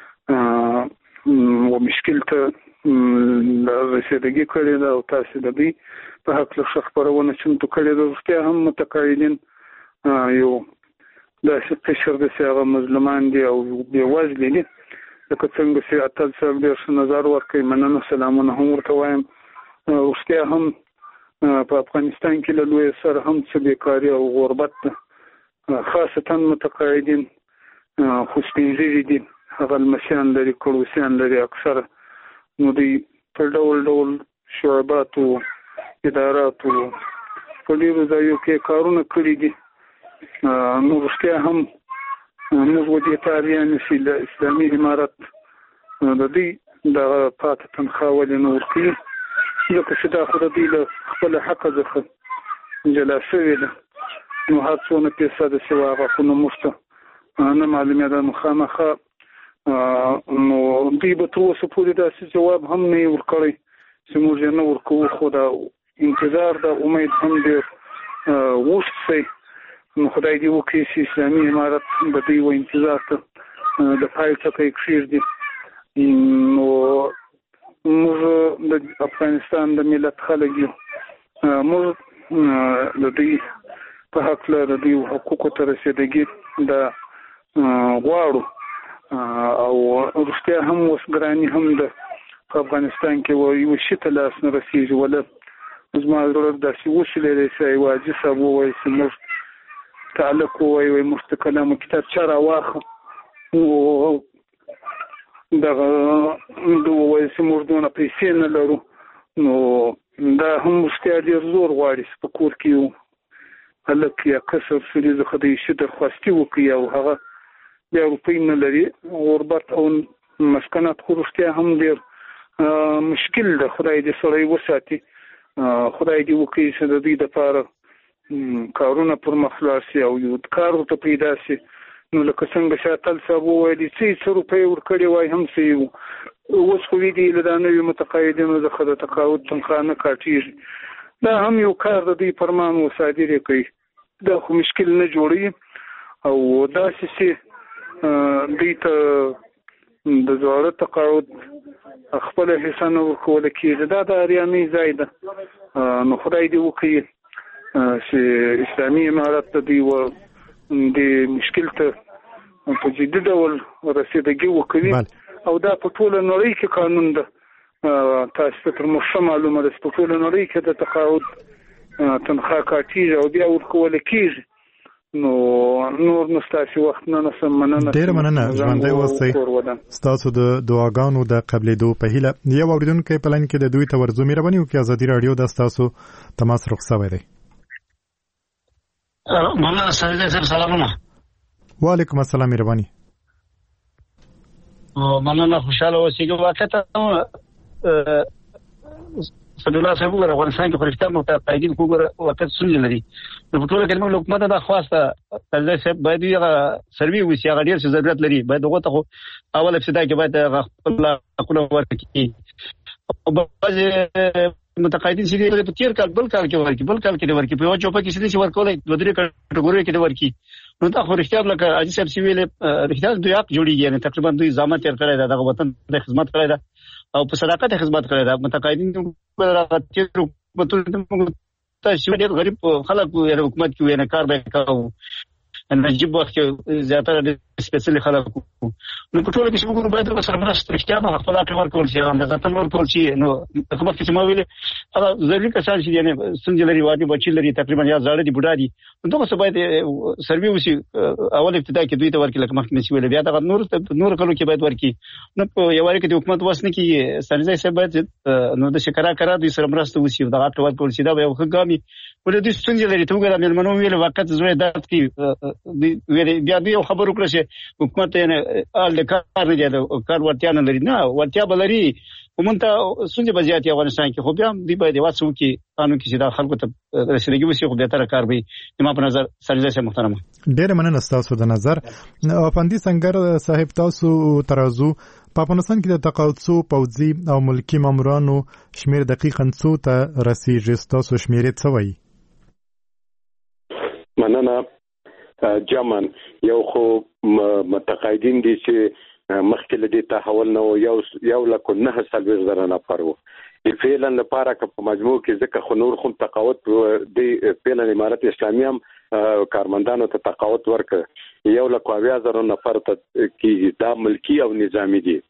و مشکل ته رسیدګي کړې ده او تاسو د دې په حق له خبرونه چمتو کړې ده. رښتیا هم متقاعدین یو دا قشر د هغه مظلومان دي او بې وزلې دي لکه څنګه چې اتل صاحب ډېر ښه نظر ورکوي مننه سلامونه هم ورته وایم. رښتیا هم په افغانستان کې له لوی سره هم څه بیکاري او غربت ده خاصتا متقاعدین خو سپین ږیري دي هغه لمسیان لري کړوسیان لري اکثره نو دوی په ډول ډول شعباتو اداراتو په ډېرو ځایو کې کارونه کړي دي. نو رښتیا هم موږ ودې ته اړتیا نشي له اسلامي امارت د دوی دغه پاته تنخوا ولې نه ورکوي ځکه چې دا خو د دوی له خپله حقه څخه جلا شوې ده نو هر څونه فیصده چې وه هغه خو نه موږ ته نه معلومېده نو خامخا نو دوی به تر اوسه پورې داسې جواب هم نه یې ورکړی چې موږ یې نه ورکوو خو دا انتظار د امید هم ډېر اوږد شي نو خدای دې وکړي چې اسلامي امارت د دوی و انتظار ته د پای ټکی کښېږدي. نو موږ د افغانستان د ملت خلک یو موږ د دوی په هکله د دوی حقوقو ته رسېدګي دا غواړو او رښتیا هم اوس ګراني هم د په افغانستان کې یو شي ته لاس نه رسېږي ولا زما زړه داسې وشلېدی چې یو حاجي صاحب وویل چې موږ تعلق ووایي وایي موږ ته کلام کتابچه راواخه نو دغه ده وویل چې موږ دونه پیسې نه لرو نو دا هم رښتیا ډېر زور غواړي چې په کور کې یو هلک یا کسر سړي څخه د یو شي درخواستي وکړي او هغه بیا روپۍ نه لري غربت او مسکنات خو رښتیا هم ډېر مشکل ده خدای دې سړی وساتي خدای دې وکړي چې د دوی دپاره کارونه پر مخ لاړ شي او یو کار ورته پیدا شي نو لکه څنګه چې اتل صاحب وویلي چې څه روپۍ ورکړې وای هم څه یو اوس خو ویدي له دا نوي متقاعدینو څخه د تقاعد تنخوا نه کاټېږي دا هم یو کار د دوی فرمان و صادر یې کوي دا خو مشکل نه جوړوي او داسې چې دوی ته د زاړه تقاعد خپله حصه نه ورکوله کېږي دا د اریانۍ ځای ده نو خدای دې وکړي چې اسلامي امارت د دوی و د مشکل ته په جدي ډول رسېدګي وکوي او دا په ټوله نړۍ کې قانون ده تاسو ته تر موږ ښه معلومه ده چې په ټوله نړۍ کې د تقاعد تنخوا کاټېږي او بیا ورکوله کېږي نو نور نو ستاسې وخت نه نسم مننه ډېره مننه ژوندی اوسئ ستاسو د دعاګانو د قبلېدو په هیله یو اورېدونکی په لاین کې د دوی ته ورځو مهرباني وکړي ازادي راډیو دا ستاسو تماس رخ شوی دی مولانا سعید صاحب سلامونه وعلیکم السلام مهرباني مولانا خوشاله اوسئ واقعا صلی الله صاحب ور افغانستان کې فرښتہ متقاعدین کوګر وخت سنل لري په ټول کې موږ حکومت دا خواسته تل صاحب باید یو سروي وسی هغه ډیر څه ضرورت لري باید هغه ته اول ابتدا کې باید خپل خپل ورکړي او بعض متقاعدین چې په تیر کال بل کال کې ورکی بل کال کې ورکی په یو چوپه کې چې ورکول د درې کټګوري کې ورکی نو دا خو رښتیا لکه اجي صاحب سی ویل رښتیا دوی اپ جوړیږي یعنی تقریبا دوی ځامه تیر کړی دا د وطن د خدمت کړی دا او په صداقت خدمت کړی دا متقاعدین په ټول تاسو ډېر غریب خلک یې حکومت کې وینه کار به کاوه نجيب وخت زیاتره سپیشل خلک نو په ټول کې چې موږ باید سرمرست رښتیا نه خپل اړتیا ورکول شي دا ځکه نور ټول شي نو خبر کې ما ویل هغه ضروري کسان چې یعنی څنګه لري وادي بچی لري تقریبا یا زړه دي بډا دي نو څه باید سروي وسی اول ابتدا کې دوی ته ورکړي لکه مخکې نشي ویل بیا دا نور نور کلو کې باید ورکړي نو په یو واری کې د حکومت واسنه کې سرځي سره باید نو د شکر کرا دوی سرمرست وسی دا اړتیا ورکول شي دا به یو ښه ولې د څنګه لري ته وګورئ مېلمنو ویل وخت زوی درد کی بیا بیا خبر وکړه چې حکومت یې ال کار نه دی کار ورتیا نه لري نه ورتیا بلري ومنته څنګه بځیات افغانستان کې خو بیا دی باید واسو کې قانون کې چې دا خلکو ته رسیدګي وسی خو به تر کار وي ما په نظر سرجه سه محترم ډېر مننه تاسو د نظر افندي سنگر صاحب تاسو ترازو په افغانستان کې د تقاعد څو پوځي او ملکی مامورانو شمیر دقیقاً څو ته رسیږي تاسو شمیرې څه وایي مننه جمن یو خو متقاعدین دي چې مخکې له دې تحول نه یو یو لکه نه سلوي زره نفر وو فعلا لپاره که په مجموع کې ځکه خو نور خو تقاوت د فعلا امارت اسلامي هم کارمندانو ته تقاوت ورکړ یو لک اویا زره نفر ته کې دا ملکی او نظامی دي.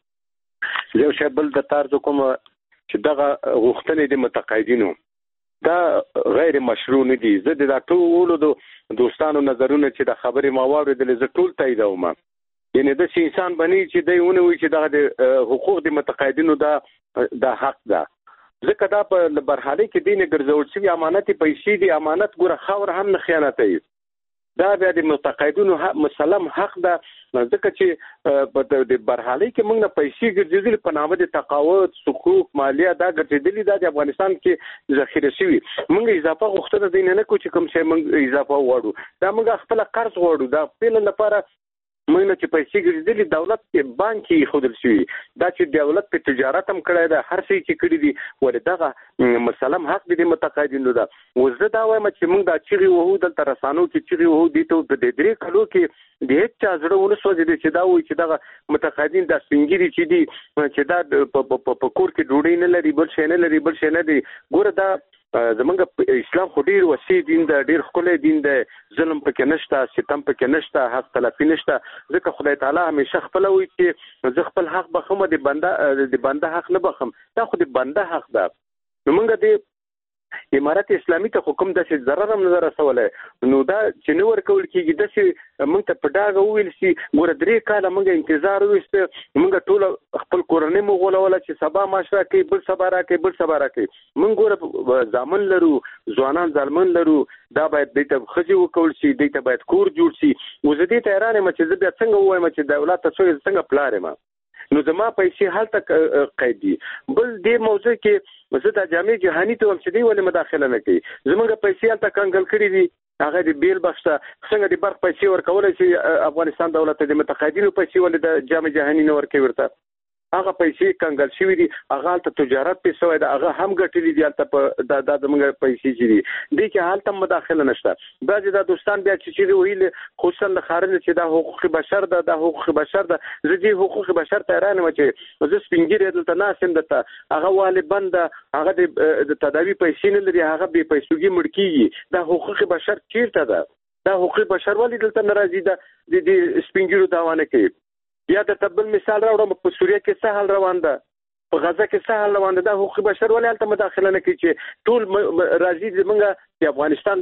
یو شی بل د طرز کوم چې دغه غوښتنې د متقاعدینو دا غیر مشروع نه دي. زه د ټولو د دوستانو نظرونه چې د خبرې ما واورېدلې زه ټول تاییدوم. یعنی د انسان بنی چې دی ونه وي چې دغه د حقوق د متقاعدینو دا د حق ده. ځکه دا په برحالي کې دینه ګرځول شوی امانت پیسې دي. امانت ګوره خاور هم نه خیانتوي. دا بیا د متقاعدینو مسلم حق ده. ځکه چې په د برحالي کې موږ نه پیسې ګرځېدلې په نامه د تقاعد حقوق مالیه دا ګرځېدلې دا د افغانستان کې ذخیره شوي. موږ اضافه غوښتنه دینه نه کوو چې کوم شی موږ اضافه وغواړو. دا موږ خپل قرض غواړو. دا فعلا لپاره موږ نه چې پیسې ګرځېدلې دولت کې بانک کې خودل شوي. دا چې دولت په تجارت هم کړی ده هر څه چې کړي دي ولې دغه مسلم حق دي د متقاعدینو ده. اوس زه دا وایم چې موږ دا چغې وهو دلته رسانو کې چغې وهو دي ته په درې کلو کې د هیڅ چا زړه ونه سوځېدی چې دا وایي چې دغه متقاعدین دا سپین ږیري چې دي چې دا په کور کې ډوډۍ نه لري بل شی نه لري بل شی نه دی. ګوره دا زمونږ اسلام خو ډیر وسیع دین ده ډیر ښکلی دین ده. ظلم پکې نشته ستم پکې نشته حق تلفي نشته. ځکه خدای تعالی همیشه خپل وایي چې زه خپل حق بخم د بنده د بنده حق نه بخم. دا خو د بنده حق ده. نو موږ د امارت اسلامي ته حکم داسې ضرر هم نه رسولی نو دا چې نه ورکول کېږي داسې موږ ته په ډاګه وویل شي. ګوره درې کاله موږ انتظار وویسته. موږ ټوله خپل کورنۍ مو غولوله چې سبا معاش راکوي بل سبا راکوي بل سبا راکوي. موږ ګوره زامن لرو ځوانان ځلمن لرو. دا باید دوی ته ښځې وکول شي دوی ته باید کور جوړ شي. اوس زه دې ته حیران یم چې زه بیا څنګه ووایم چې دولت ته څو څنګه پلار یم نو زما پیسې هلته قید دي. بل دې موضوع کې زه د جامع جهاني ته هم چې دی ولې مداخله نه کوي. زمونږ پیسې هلته کنګل کړي دي. هغه د بیل بخښته څنګه د برق پیسې ورکولی شي افغانستان دولت د متقاعدینو پیسې ولې د جامع جهاني نه ورکوي ورته. هغه پیسې کنګل شوي دي. هغه هلته تجارت پې شوی ده. هغه هم ګټلي دي هلته په دا زموږ پیسې چې دي دې کې هلته مداخله نشته. بعضې دا دوستان بیا چې چیغې ویلې خصوصا د ښارنه چې دا حقوق بشر ده دا حقوق بشر ده. زه دې حقوق بشر ته حیران یم چې زه سپین ږیری دلته ناست یم دلته هغه والي بند ده هغه د تداوي پیسې نه لري هغه بې پیسوګي مړ کېږي. دا حقوق بشر چیرته ده؟ دا حقوق بشر ولې دلته نه راځي د د سپین ږیرو دعوا نه کوي؟ یا د تبل مثال راوړم په سوریه کې څه حال روان ده په غزه کې څه حال روان ده. دا حقوق بشر ولې هلته مداخله نه کوي چې ټول راځي زموږ د افغانستان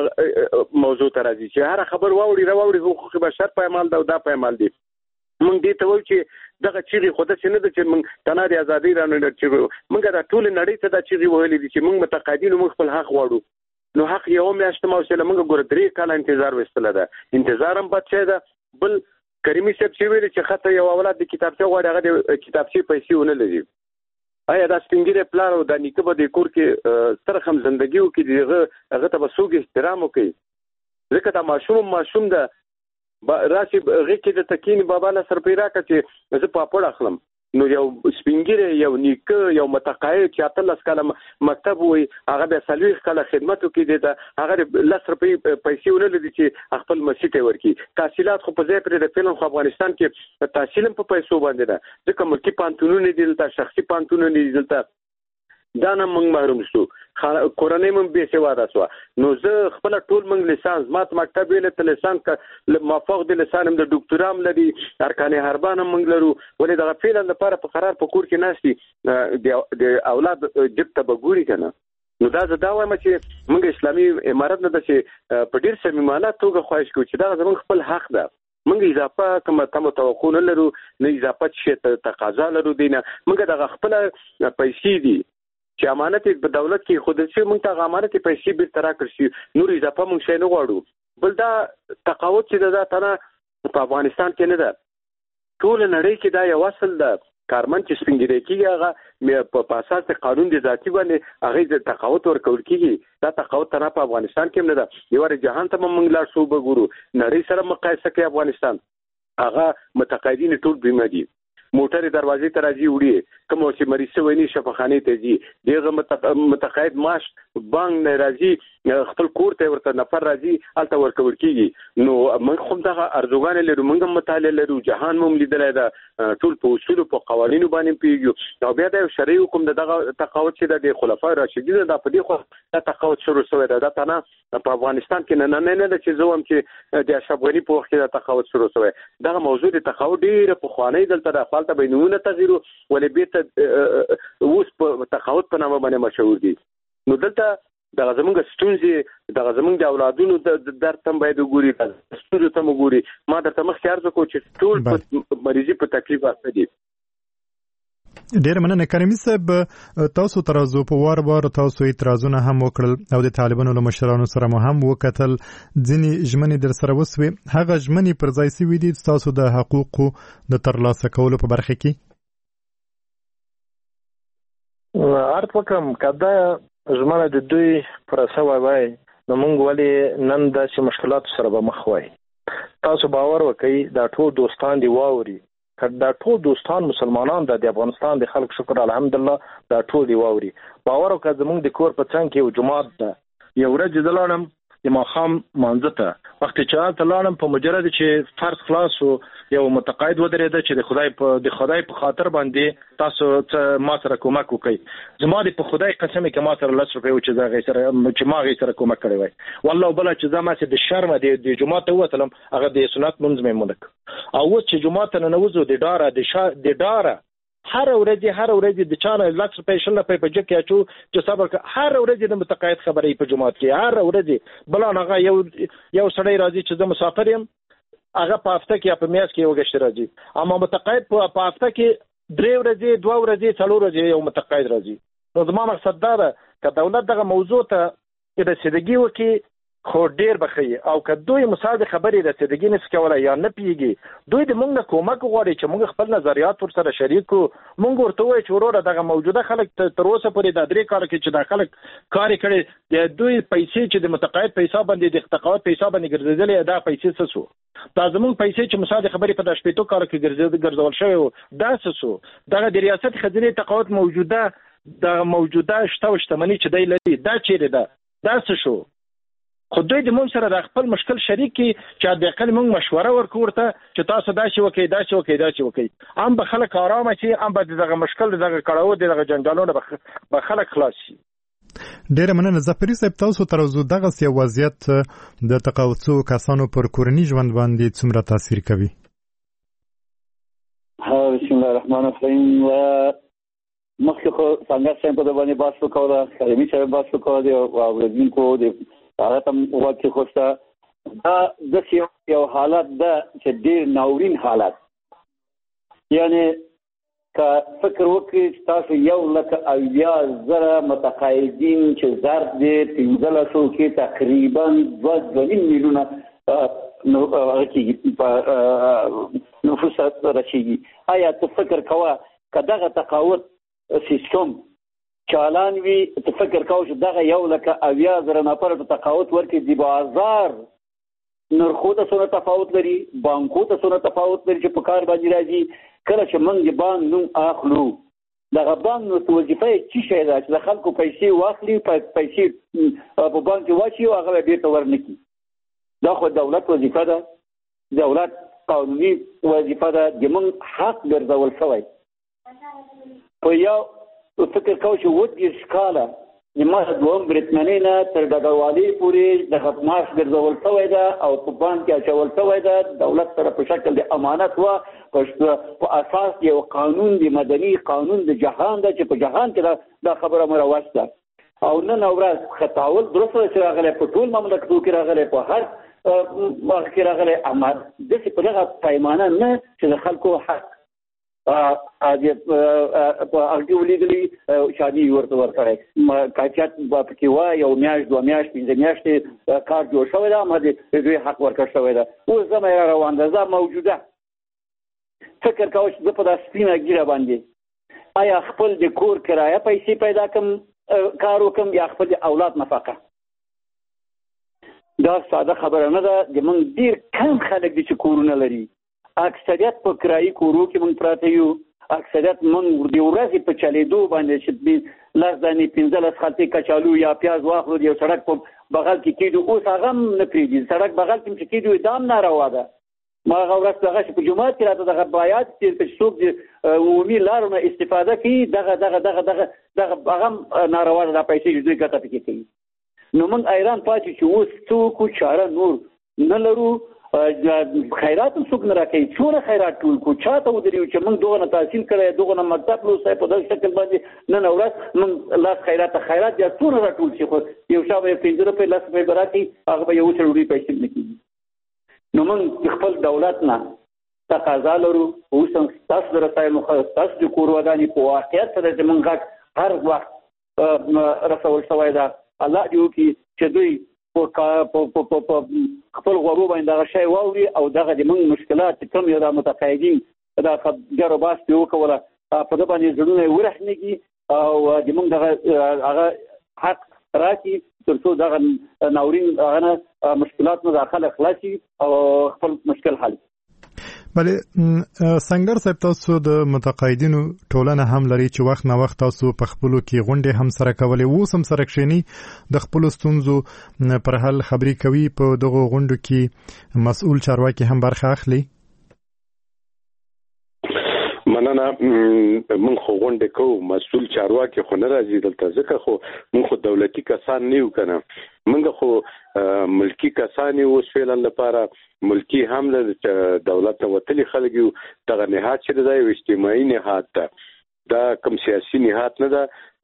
موضوع ته راځي چې هر خبر واوړي راوړي حقوق بشر پایمال ده او دا پایمال دي. موږ دې ته وایو چې دغه چیغې خو داسې نه ده چې موږ تنها د ازادۍ رانه چیغې موږ دا ټولې نړۍ ته دا چیغې وهلې دي چې موږ متقاعدینو موږ خپل حق غواړو. نو حق یو میاشت موصله موږ ګوره درې کاله انتظار وستله ده. انتظار هم بد شی ده. بل کریمي صاحب چې ویلي چې خطه یو اولاد د کتابچه غواړي هغه د کتابچې پیسې ونه لري. آیا دا سپین ږیری پلار او دا نیکه به د کور کې ستر خم زندګي وکړي هغه هغه ته به څوک احترام وکړي؟ ځکه دا ماشوم ماشوم ده راشي هغې کې د تکیني بابا له سر پیدا کړه چې زه پاپړ اخلم. نو یو سپین ږیری یو نیکه یو متقاعد چې اتلس کاله مکتب وي هغه بیا څلوېښت کاله خدمت وکړي دی ته هغه لس روپۍ پیسې ونه لري چې خپل مسجد ته ورکړي. تحصیلات خو په ځای پرې د فعلا خو افغانستان کې تحصیل هم په پیسو باندې ده ځکه ملکي پوهنتونونه دي دلته شخصي پوهنتونونه دي دلته دا نه موږ محروم شو. کورنۍ مو بې سواده شوه. نو زه خپله ټول موږ لیسانس ما ته مکتب ویلی ته لیسانس موافق د لیسان هم د ډوکټورا هم لري ارکان حربان هم موږ لرو. ولې دغه فعلا لپاره په قرار په کور کې ناست دي د اولاد جب ته به ګوري که نه. نو دا زه دا وایم چې موږ اسلامي امارت نه ده چې په ډېر صمیمانه توګه خواهش کوو چې دغه زموږ خپل حق ده. موږ اضافه کومه کومه توقع نه لرو نه اضافه شی ته تقاضا لرو دی نه. موږ دغه خپله پیسې دي چې امانت په دولت کې خود شي موږ ته امانت پیسې بیرته راکړل شي نور اضافه موږ شی نه غواړو. بل دا تقاوت چې دا تنه په افغانستان کې نه ده ټول نړۍ کې دا یو اصل ده. کارمن چې سپین ږیری کېږي هغه په اساس د قانون د ذاتي باندې هغې د تقاوت ورکول کېږي. دا تقاوت تنها په افغانستان کې هم نه ده. یو وارې جهان ته موږ لاړ شو به ګورو نړۍ سره مقایسه کوي افغانستان هغه متقاعدین ټول بیمه دي. موټرې دروازې ته راځي وړي کوم چې مریض شوی نه شفاخانې ته ځي دغه متقاعد معاش بانک نه راځي خپل کور ته ورته نفر راځي الته ورکول کیږي نو موږ هم دغه ارزوګان لرو موږ مطالعه لرو جهان مو لیدلای دا ټول په اصول په قوانینو باندې پیږي نو بیا د شرعي حکم دغه تقاوت چې د خلفای راشدین د په دې خو د تقاوت شروع شوی دا د تنه په افغانستان کې نه نه نه چې زوم چې د اشرف غنی په وخت کې د تقاوت شروع شوی دغه موضوع د تقاوت ډیره په خوانی دلته د خپل ته بینونه تغییر ولې بیت اوس په تقاوت په نامه باندې مشهور دي نو دلته دغه زمونږ ستونزې دغه زمونږ د اولادونو د درد تم باید وګوري ستونزې تم وګوري ما درته مخکې عرض وکړ چې ټول په مریضي په تکلیف اخته دي ډېر مننه کریمي صاحب تاسو ترازو په وار وار تاسو اعتراضونه هم وکړل او د طالبانو له مشرانو سره مو هم وکتل ځینې ژمنې در سره وسوي هغه ژمنې پر ځای سوي دي تاسو د حقوقو د ترلاسه کولو په برخه کې عرض وکړم کدا ژمنه د دوی پر سوي وای نو موږ ولې نن د مشکلات سره به مخ وای تاسو باور وکړئ دا ټول دوستان دی واوري کدا ټول دوستان مسلمانان د افغانستان د خلک شکر الحمدلله دا ټول دی واوري باور وکړئ زموږ د کور په څنګ کې یو جماعت ده یو ورځ دلانم د ماخام مانځته وخت چې تلانم په مجرد چې فرض خلاص یو متقاعد ودرېده چې د خدای په د خدای په خاطر باندې تاسو ما سره کومک وکړئ زما د په خدای قسم کې ما سره لس روپۍ چې دا غي سره چې ما غي سره کومک کړی وای والله بل چې زما چې د شرم د جمعه ته وتلم هغه د سنت منځ مې مونږ او چې جمعه ته نه وځو د ډاره د شا د ډاره هر ورځ هر ورځ د چانه لکس روپۍ شل روپۍ په جکه اچو چې صبر هر ورځ د متقاعد خبرې په جمعه کې هر ورځ بل هغه یو یو سړی راځي چې زه مسافر یم هغه په هفته کې په میاشت کې یو غشت راځي اما متقاعد په هفته کې درې ورځې دوه ورځې څلور ورځې یو متقاعد راځي نو زما مقصد دا ده چې دولت دغه موضوع ته رسیدګي وکړي خو ډیر بخي او که دوی مساعده خبرې رسیدګي نه کولای یا نه پیږي دوی د موږ کومک غواړي چې موږ خپل نظریات ور سره شریک کو موږ ورته وایو چې وروره دغه موجوده خلک تر اوسه پورې د درې کار کې چې د خلک کار کړي د دوی پیسې چې د متقاعد پیسې باندې د تقاعد پیسې باندې ګرځېدلې دا پیسې څه سو دا زموږ پیسې چې مساعده خبرې په داش پیټو کار کې ګرځېد ګرځول شوی دا څه سو دغه د ریاست خزینه تقاعد موجوده د موجوده شته شتمنۍ چې دی لري دا چیرې ده دا څه شو خو دوی د موږ سره د خپل مشکل شریک کی چې د اقل موږ مشوره ورکورته چې تاسو دا شی وکي دا شی وکي دا شی وکي ام به خلک آرام شي ام به دغه مشکل دغه کړهو دغه جنجالونه به خلک خلاص شي ډیره مننه ظفري صاحب تاسو تر اوسه دغه سی وضعیت د تقاعدو کسانو پر کورنی ژوند باندې څومره تاثیر کوي ها بسم الله الرحمن الرحیم و مخکې خو څنګه څنګه په باندې باس وکړه کریمي صاحب باس وکړه او ورزینکو د هغه تم وکه خوسته دا د یو حالت ده چې ډیر ناورین حالت یعنی که فکر وکړئ تاسو یو لکه اویا زره متقاعدین چې زر دې پنځه سو کې تقریبا دوه میلیونه نو راکېږي په نفوس راشي آیا ته فکر کوه که دغه تقاعد سیستم چالان وی ته فکر کوو چې دغه یو لکه اویا زره نفر ته تقاعد ورکړي د بازار نرخو ته څونه تفاوت لري بانکو ته څونه تفاوت لري چې په کار باندې راځي کله چې موږ بانک نوم اخلو دغه بانک نو وظیفه چې شي دا چې خلکو پیسې واخلي پیسې په بانک کې واچي او هغه بیرته ورنکي دا خو دولت وظیفه ده دولت قانوني وظیفه ده د موږ حق ګرځول شوی په یو فکر کوم چې ودې ښکاله د ما دوم برتمنینا تر دغوالي پورې د خدمات ګرځول شوی ده او په بانک کې اچول شوی ده دولت سره په شکل د امانت و په اساس یو قانون د مدني قانون د جهان ده چې په جهان کې دا خبره مروج ده او نن ورځ خطاول درسته چې راغلی په ټول مملکتو کې راغلی په هر وخت کې راغلی اما داسې په دغه پیمانه نه چې د خلکو حق اځه په هغه ولیدلې شادي ورته ورکړي کاچات په و یو میاش دوه میاش پنځه میاشتې کار جوړ شوی دا ما دې دوی حق ورکړ شوی دا اوس زما روان ده زما موجوده فکر کوم چې په داسې سپینه ګیره باندې آیا خپل د کور کرایه پیسې پیدا کوم کار وکم یا خپل اولاد نفقه دا ساده خبره نه ده د من ډیر کم خلک دي چې کورونه لري اکثریت په کرایي کورو کې مونږ پراته یو اکثریت مونږ د ورځې په چلیدو باندې چې لاس دانې پنځلس خلطې کچالو یا پیاز واخلو یو سړک په بغل کې کېدو، اوس هغه هم نه پرېږدي. سړک بغل کې چې کېدو دا هم ناروا ده. ما هغه ورځ دغه چې په جومات کې راته دغه باید چې څوک د عمومي لارو نه استفاده کوي دغه دغه دغه دغه دغه هغه هم ناروا ده. دا پیسې چې دوی ګټه پکې کوي. نو موږ حیران پاتې چې اوس څوک چاره نور نه لرو. خیرات هم څوک نه راکوي. څومره خیرات ټول کو چاته ودرېږو چې موږ دغه نه تحصیل کړی دغه نه مکتب لوستی په دغه شکل باندې نن ورځ موږ لاس خیرات خیرات بیا څومره راټول شي خو یو شا به پنځه روپۍ لس روپۍ به راکړي هغه به یو څه ډوډۍ پیسې نه کېږي. نو موږ خپل دولت نه تقاضا لرو اوس هم ستاسو د رسایلو ستاسو د کور ودانې په واقعیت سره چې موږ غږ هر وخت رسول شوی ده. الله دې وکړي چې دوی په خپل غوړو باندې دغه شی واوري او دغه د موږ مشکلات کوم یو د متقاعدین دا ګرو باس دی وکوله په دغه باندې زړونه ورحنګي او د موږ دغه هغه حق راکړي تر څو دغه ناورین هغه مشکلات نه داخله خلاصي او خپل مشکل حل. بله سنگر صاحب تاسو د متقاعدینو ټولنه هم لري چې وخت نه وخت تاسو په خپلو کې غونډې هم سره کولې، اوس هم سره کښېني د خپلو ستونزو پر حل خبرې کوي. په دغو غونډو کې مسؤل چارواکي هم برخه اخلي. مننه. مونږ خو غونډې کوو، مسؤل چارواکي خو نه راځي دلته ځکه خو مونږ خو دولتي کسان نه یو کنه. مونږ خو ملکی کسان یو فعلا لپاره ملکی هم له دولت وتلي خلک یو. دغه نهاد چې دا یو اجتماعي نهاد ده، دا کوم سیاسي نهاد نه ده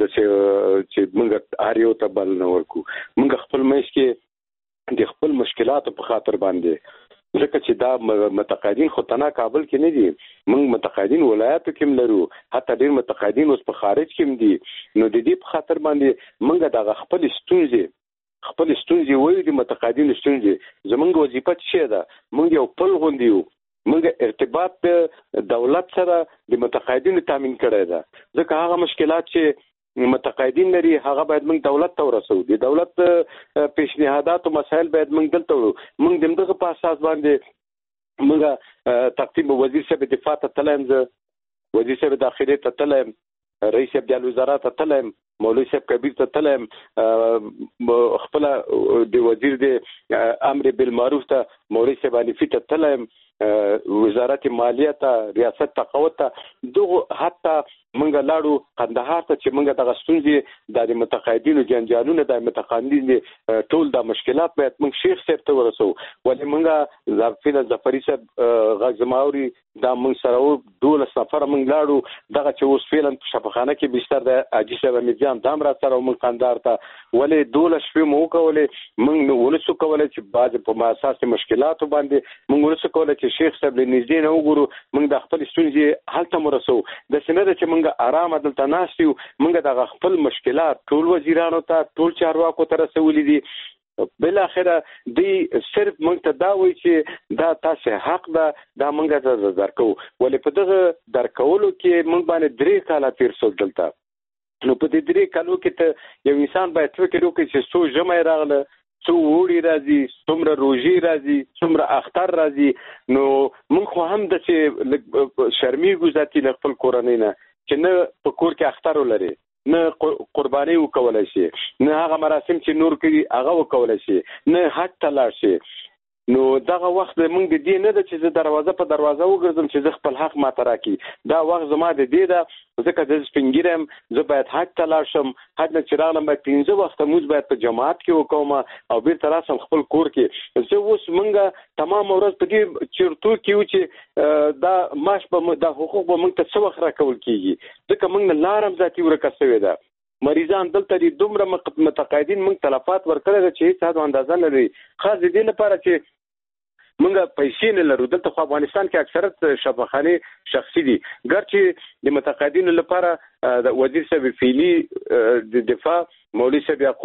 چې مونږ هر یو ته بل نه ورکو. مونږ خپل مېش کې د خپل مشکلاتو په خاطر باندې ځکه چې دا متقاعدین خو تنها کابل کې نه دي، موږ متقاعدین ولایاتو کې لرو، حتی ډېر متقاعدین اوس په خارج کې دي. نو د دې په خاطر باندې موږ دغه خپل ستونزې خپل ستونزې وایو. د متقاعدین ستونزې زموږ وظیفه څه ده؟ موږ یو پل غوندي یو، موږ ارتباط د دولت سره د متقاعدینو تامین کړی ده. ځکه هغه مشکلات چې متقاعدین لري هغه باید موږ دولت ته ورسو. د دولت پیشنهادات او مسایل باید موږ دلته ورو. موږ دغه په اساس باندې موږ تقسیم وزیر صاحب دفاع ته تلم، وزیر صاحب داخلي ته تلم، رئیس صاحب د وزارت ته تلم، مولوی صاحب کبیر ته تلم، خپل د وزیر د امر بالمعروف ته مولوی صاحب انفی ته تلم، وزارت مالیه ته، ریاست تقاوت ته، دغه حتی منګه لاړو قندهار ته چې منګه د غستونځي د متقاعدینو جنجالونه د متقاعدینو ټول د مشکلات باید موږ شیخ صاحب ته ورسو. ولې منګه ظرفیل ظفری صاحب غزماوري دا موږ سره دولس نفر موږ لاړو دغه چې اوس فعلا په شفاخانه کې بستر د اجي صاحب میزان دام را سره موږ قندهار ته ولې دولس شپې مو کولې موږ نو ولسو کولای چې بعض په اساس مشکلاتو باندې موږ ولسو کولای چې شیخ صاحب نږدې نه وګورو، موږ د خپل ستونزې حل ته ورسو. د سینه چې موږ آرام دلته ناشتیو، موږ د خپل مشکلات ټول وزیرانو ته ټول چارواکو ته رسولې دي. بل اخره دی صرف موږ ته دا وایي چې دا تاسو حق ده، دا موږ ته درکو. ولې په دغه درکولو کې موږ باندې درې کاله تیر شول دلته. نو په دې درې کالو کې ته یو انسان باید فکر وکړي چې څو ژمی راغله، څو وړي راځي، څومره روژې راځي، څومره اختر راځي. نو موږ خو هم د چې شرمېږو ذاتي له خپل کورنۍ نه چې نه په کور کې اختر ولري، نه قرباني وکولای شي، نه هغه مراسم چې نور کوي هغه وکولای شي، نه حج ته لاړ شي. نو دغه وخت موږ د دې نه ده چې زه دروازه په دروازه وګرځم چې زه خپل حق ماته راکړي. دا وخت زما د دې ده ځکه زه سپین ږیری یم، زه باید حج ته لاړ شم. حج نه چې راغلم باید پنځه وخته لمونځ باید په جماعت کې وکوم او بیرته راشم خپل کور کې. زه اوس موږ تمام ورځ په دې چیرتو کې یو چې دا معاش به دا حقوق به موږ ته څه وخت راکول کېږي، ځکه موږ نه لار هم ذاتي ورکه شوې ده. مریضان دلته دي دومره متقاعدین موږ تلفات ورکړی ده چې هېڅ حد اندازه نه لري. خاص د دې لپاره چې موږ پیسې نه لرو. دلته خو افغانستان کې اکثرت شفاخانې شخصي دي، ګرچې د متقاعدینو لپاره د وزیر صاحب فعلی د دفاع مولوی صاحب یعقوب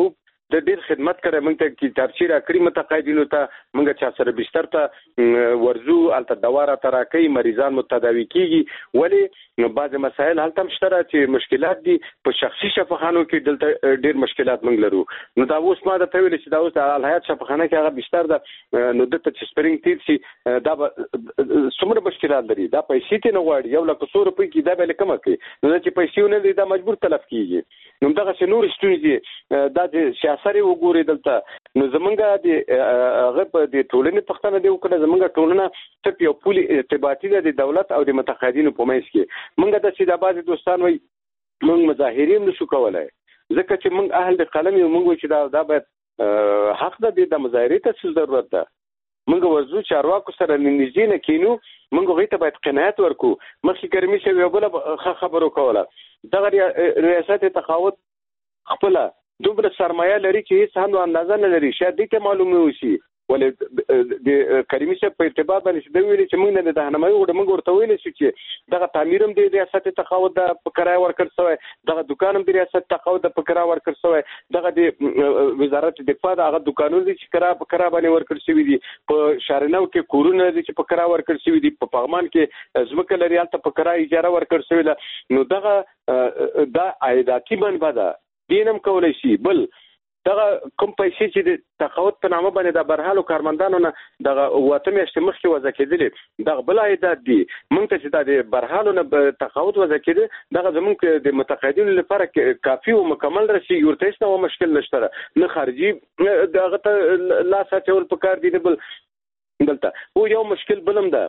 د ډیر خدمت کړی موږ ته کتابچې راکړي متقاعدینو ته موږ چا سره بستر ته ورزو الته دوا راته راکوي مریضان مو تداوي کیږي ولې نو بعض مسایل هلته هم شته چې مشکلات دي په شخصي شفاخانو کې دلته ډیر مشکلات موږ لرو نو دا اوس ما د ته ویل چې دا اوس د الحیات شفاخانه کې هغه بستر ده نو دته چې سپرینګ تیر شي دا څومره مشکلات لري دا پیسې ته نه غواړي یو لکه څو روپۍ کې دا به کم کوي نو چې پیسې ونه لري دا مجبور تلف کیږي نو دغه څه نور ستونزې دا د سیاست وګوري دلته نو زمونږ د هغه په د ټولنې پښتنه دی وکړه زمونږ ټولنه ټپ یو پولي ارتباطي ده د دولت او د متقاعدینو په منځ کې مونږ د چې د بعض دوستان وي مونږ مظاهرین نشو کولای ځکه چې مونږ اهل د قلم یو مونږ چې دا دا باید حق ده د مظاهرې ته څه ضرورت ده مونږ ورزو چارواکو سره نږدې نه کینو مونږ غوښته باید قناعت ورکو مخکې ګرمي شوی بل خبرو کوله دغه ریاست تقاعد خپل دومره سرمایه لري چې هیڅ هم اندازه نه لري شاید دې ته معلومه وشي ولې د کریمي صاحب په ارتباط باندې د ویلي چې موږ نه د راهنمایي وړ موږ ورته ویل شو چې دغه تعمیر هم د ریاست تقاعد د فقرای ورکړ شوی دغه دکان هم د ریاست تقاعد د فقرا ورکړ شوی دغه د وزارت دفاع دغه دکانونو چې فقرا فقرا باندې ورکړ شوی دي په شارنو کې کورونه چې فقرا ورکړ شوی دي په پغمان کې ځمکه لري البته فقرا اجاره ورکړ شوی نو دغه دا عایداتي منبع ده دینم کولای شي بل دغه کوم پیسې چې د تقاعد په نامه باندې د برحالو کارمندانو نه دغه واته میاشتې مخکې وضع کېدلې دغه بل عایدات دي موږ ته چې د برحالو نه تقاعد وضع کېده دغه زموږ د متقاعدینو لپاره کافي او مکمل رسي ورته هیڅ نو مشکل نشته نه خارجي دغه ته لاس اچول پکار دي بل دلته او یو مشکل بلم ده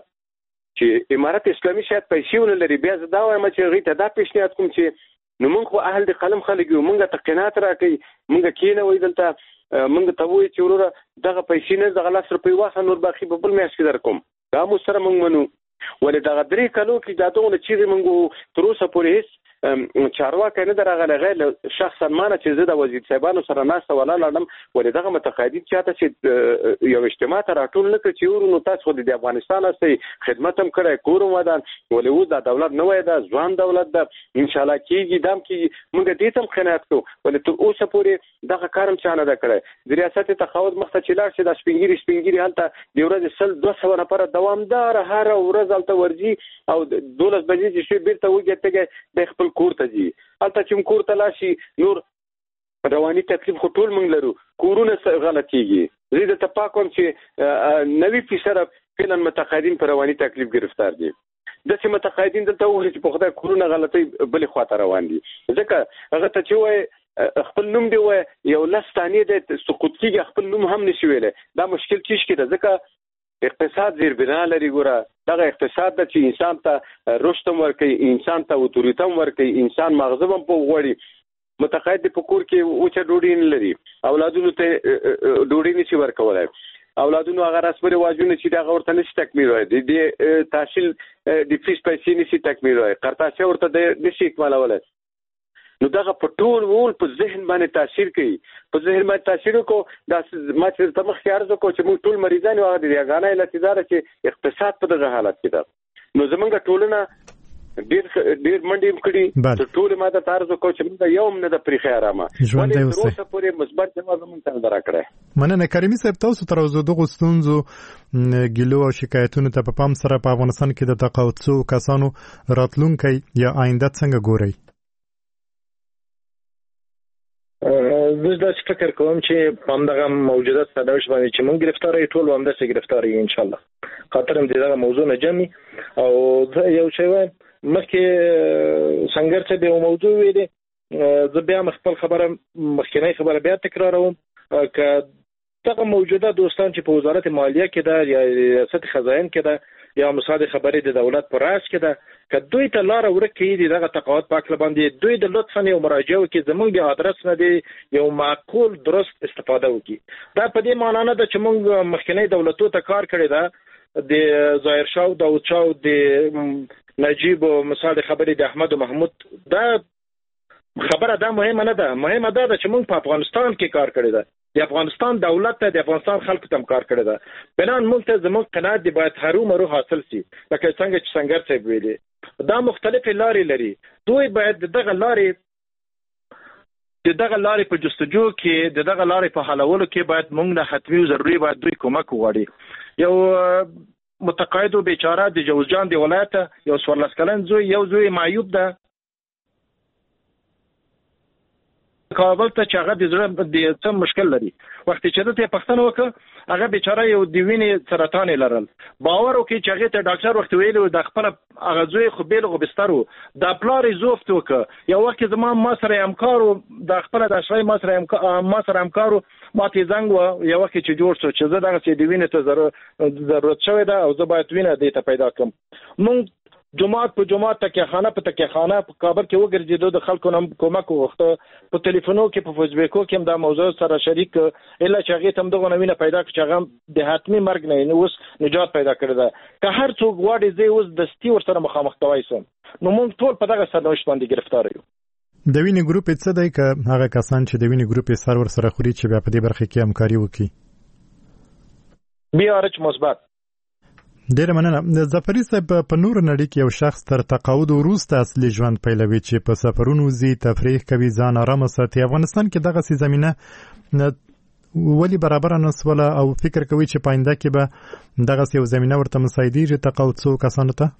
چې امارت اسلامي شاید پیسې ونه لري بیا زه دا وایم چې غیته دا پیشنهاد کوم چې نو موږ خو اهل د قلم خلک یو موږ ته قناعت راکړي موږ کینه وای دلته موږ ته وای چې وروره دغه پیسې نه دغه لاس روپۍ واخله نور باقي په بل میاشت کې درکوم دا مو سره موږ منو ولې دغه درې کلو کې دا دغه چې موږ تر اوسه پورې هیڅ چارواکي نه درغله غیر شخصا مانه چې زه د وزیر صاحبانو سره ناسته ولا لاړم ولې دغه متقاعدین چاته چې یو اجتماع ته راټول نه کړ چې ورونو تاسو د افغانستان استي خدمت هم کړی کور ودان ولې و د دولت نه وای دا ځوان دولت ده ان شاء الله کیږي دام کې موږ دې تم خنات کو ولې ته اوسه پورې دغه کارم چانه ده کړی د ریاست تقاعد مخته چې لاړ شي د سپینګری سپینګری حالت د ورځې سل دوه سوه نفر دوامدار هر ورځ حالت ورځي او دولس بجې چې شي بیرته وګټه د خپل کور ته ځي البته چې کور ته لاشي نور رواني تکلیف خو ټول موږ لرو کورونه غلطيږي زه د تپاکم چې نوي فیصد فعلا متقاعدین پر رواني تکلیف گرفتار دي د چې متقاعدین دلته وایي چې په خدای کورونه غلطي بل خواته روان دي ځکه هغه ته چې وای خپل نوم دی وای یو لستانی د سقوط کیږي خپل نوم هم نشي ویلای دا مشکل چیش کې ده ځکه اقتصاد زیر بنا لري ګوره دغه اقتصاد د چې انسان ته رشد ورکوي انسان ته اوتوریته ورکوي انسان مغزه هم په غوړي متقاعد په کور کې اوچه ډوډۍ نه لري اولادونو ته ډوډۍ نشي ورکولای اولادونو هغه رسمي رواجونه چې دغه ورته نشي تکمیل وای د تحصیل د فیس پیسې نشي تکمیل وای قرطاسه ورته د نشي اکمالولای نو دغه په ټول ول په ذهن باندې تاثیر کوي په ذهن باندې تاثیر کو د ما چې تم خيار زکو چې موږ ټول مریضان او د یګانه لتیدار چې اقتصاد په دغه حالت کې ده نو زمونږ ټولنه ډیر ډیر منډي کړي ټول ماده تارزو کو چې موږ یوم نه د پریخه آرامه ولې تر اوسه پورې مثبت جواب موږ ته درکړه مننه کریمي صاحب تاسو تر اوسه دغه ستونزو ګلو او شکایتونو ته په پام سره په افغانستان کې د تقاعد څو کسانو راتلونکي یا آینده څنګه ګوري زه دا فکر کوم چې هم دغه موجوده سرنوشت باندې چې موږ گرفتاری ټول هم د گرفتاری ان شاء الله خاطر هم دغه موضوع نه جمعي او یو شی و مخکې څنګه چې به موضوع ویلې زه بیا خپل خبره مخکنی خبره بیا تکراروم ک دغه موجوده دوستان چې په وزارت مالیه کې ده یا ریاست خزاین کې ده یا مصادره خبرې د دولت پر راس کې ده ک دوی ته لار ورکې دي دغه تقاعد پاک باندې دوی د لطفا یو مراجعه وکړي زمونږ د ادرس نه دی یو معقول درست استفاده وکړي دا په دې معنی نه ده چې موږ مخکنی دولتو ته کار کړی ده د ظاهر شاه داوود شاه د نجیب او مصادره خبرې د احمد محمود دا خبره دا مهمه نه ده مهمه ده چې موږ په افغانستان کې کار کړی ده د افغانستان دولت ته د افغانستان خلکو ته کار کړی ده بنان موږ ته زموږ قناعت دی باید هرو مرو حاصل شي لکه څنګه چې څنګه څه ویلي دا مختلفې لارې لري دوی باید دغه لارې د دغه لارې په جستجو کې د دغه لارې په حلولو کې باید موږ نه حتمي او ضروري باید دوی کومک وغواړي. یو متقاعد او بیچاره د جوزجان د ولایت یو څوارلس کلن زوی یو زوی معیوب ده کابل ته چې هغه د زړه د څه مشکل لري. وخت چې دته پښتنه وکړه هغه بیچاره یو د وینې سرطان لرل. باور وکړي چې هغه ته ډاکټر وخت ویلو د خپل هغه زوی خو بیل غو بسترو د پلار زوفت وکړه. یو وخت زما ما سره همکارو د خپل د اشرای ما سره ما سره همکارو ما ته زنګ و یو وخت چې جوړ شو چې زه دغه چې د وینې ته ضرورت شوی ده او زه باید وینه دې ته پیدا کړم. مونږ جمعات په جمعات تکه خانه په تکه خانه په کابل کې وګرځیدو د خلکو نم کومک وغوښته په ټلیفونو کې په فیسبوک کې هم دا موضوع سره شریک اله چې هغه تم دغه نوینه پیدا کړ چې هغه د حتمی مرګ نه اوس نجات پیدا کړی ده. که هر څوک غواړي زه اوس د ستی ور سره مخامخ کوي سم نو موږ ټول په دغه سرنوشت باندې گرفتار یو. د وینې ګروپ څه دی که هغه کسان چې د وینې ګروپ سرور سره خوري چې بیا په دې برخه کې همکاري وکړي؟ بي ار ایچ مثبت. ډیره مننه. ظفري صاحب په نور نړۍ کې یو شخص تر تقاعد وروسته اصلي ژوند پیلوي چې په سفرونو ځي تفریح کوي ځان آرامه ساتي. افغانستان کې دغه سي زمينه ولی برابر نه سوله او فکر کوي چې پاینده کې به دغه یو زمينه ورته مساعدېږي تقاعد څو کسانو ته؟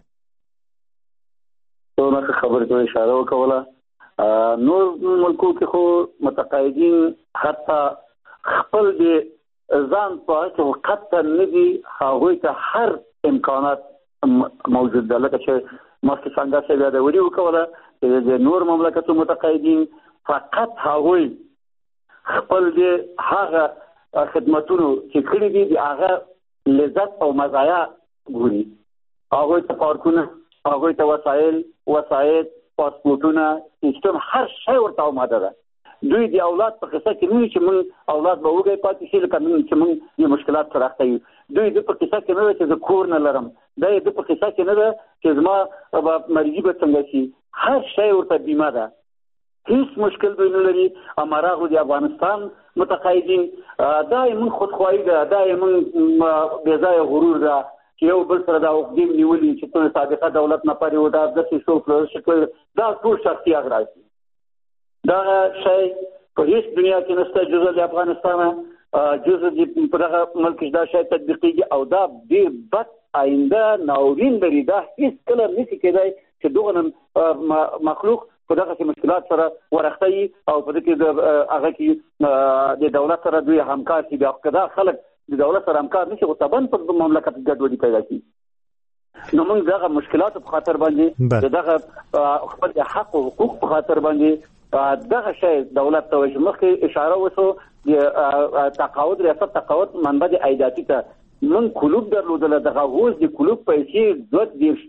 نو نو خبر ته اشاره وکوله. نور ملکو کې خو متقاعدین حتی خپل دې ځان په چې وخت نه دي هغوی ته هر امکانات موجود ده. لکه چې مخکې څنګه چې بیا د وری وکوله چې د نور مملکتو متقاعدین فقط هغوی خپل دې هغه خدمتونو چې کړي دي د هغه لذت او مزایا ګوري. هغوی ته پارکونه هغوی ته وسایل وسایل پاسپورتونه سیستم هر شی ورته آماده ده. دوی د اولاد په قصه کې نه چې موږ اولاد به وګړي پاتې شي لکه موږ چې موږ د مشکلات سره اخته یو. دوی د په قصه کې نه چې زه کور نه لرم دا د په قصه کې نه ده چې زما مرګي به څنګه شي. هر شی ورته بیمه ده. هیڅ مشکل دوی نه لري. امراغو د افغانستان متقاعدین دا موږ خودخواهي ده دا موږ بې ځایه غرور ده چې یو بل سره دا وقدیم نیولي چې څونه سابقه دولت نه پرې و دا داسې شو شکل دا ټول شخصي اغراض دي. دا شی په هیڅ دنیا کې نشته جزء د افغانستان جزء د په دغه ملک دا شی تطبیقیږي او دا ډیر بد آینده ناورین لري. دا هیڅ کله نشي کېدای چې دغه مخلوق په دغه مشکلات سره ورخته او په دې کې د هغه کې د دولت سره دوی همکار شي. بیا کدا خلک د دولت سره همکار نشي او طبعا په مملکت کې ګډوډي پیدا شي. نو موږ دغه مشکلات په خاطر باندې دغه خپل حق او حقوق په خاطر باندې دغه شی دولت ته وجه مخکې اشاره وسو د تقاعد ریاست تقاعد منبع د عایداتي ته من کلوب درلودل. دغه اوس د کلوب پیسې دوه دیش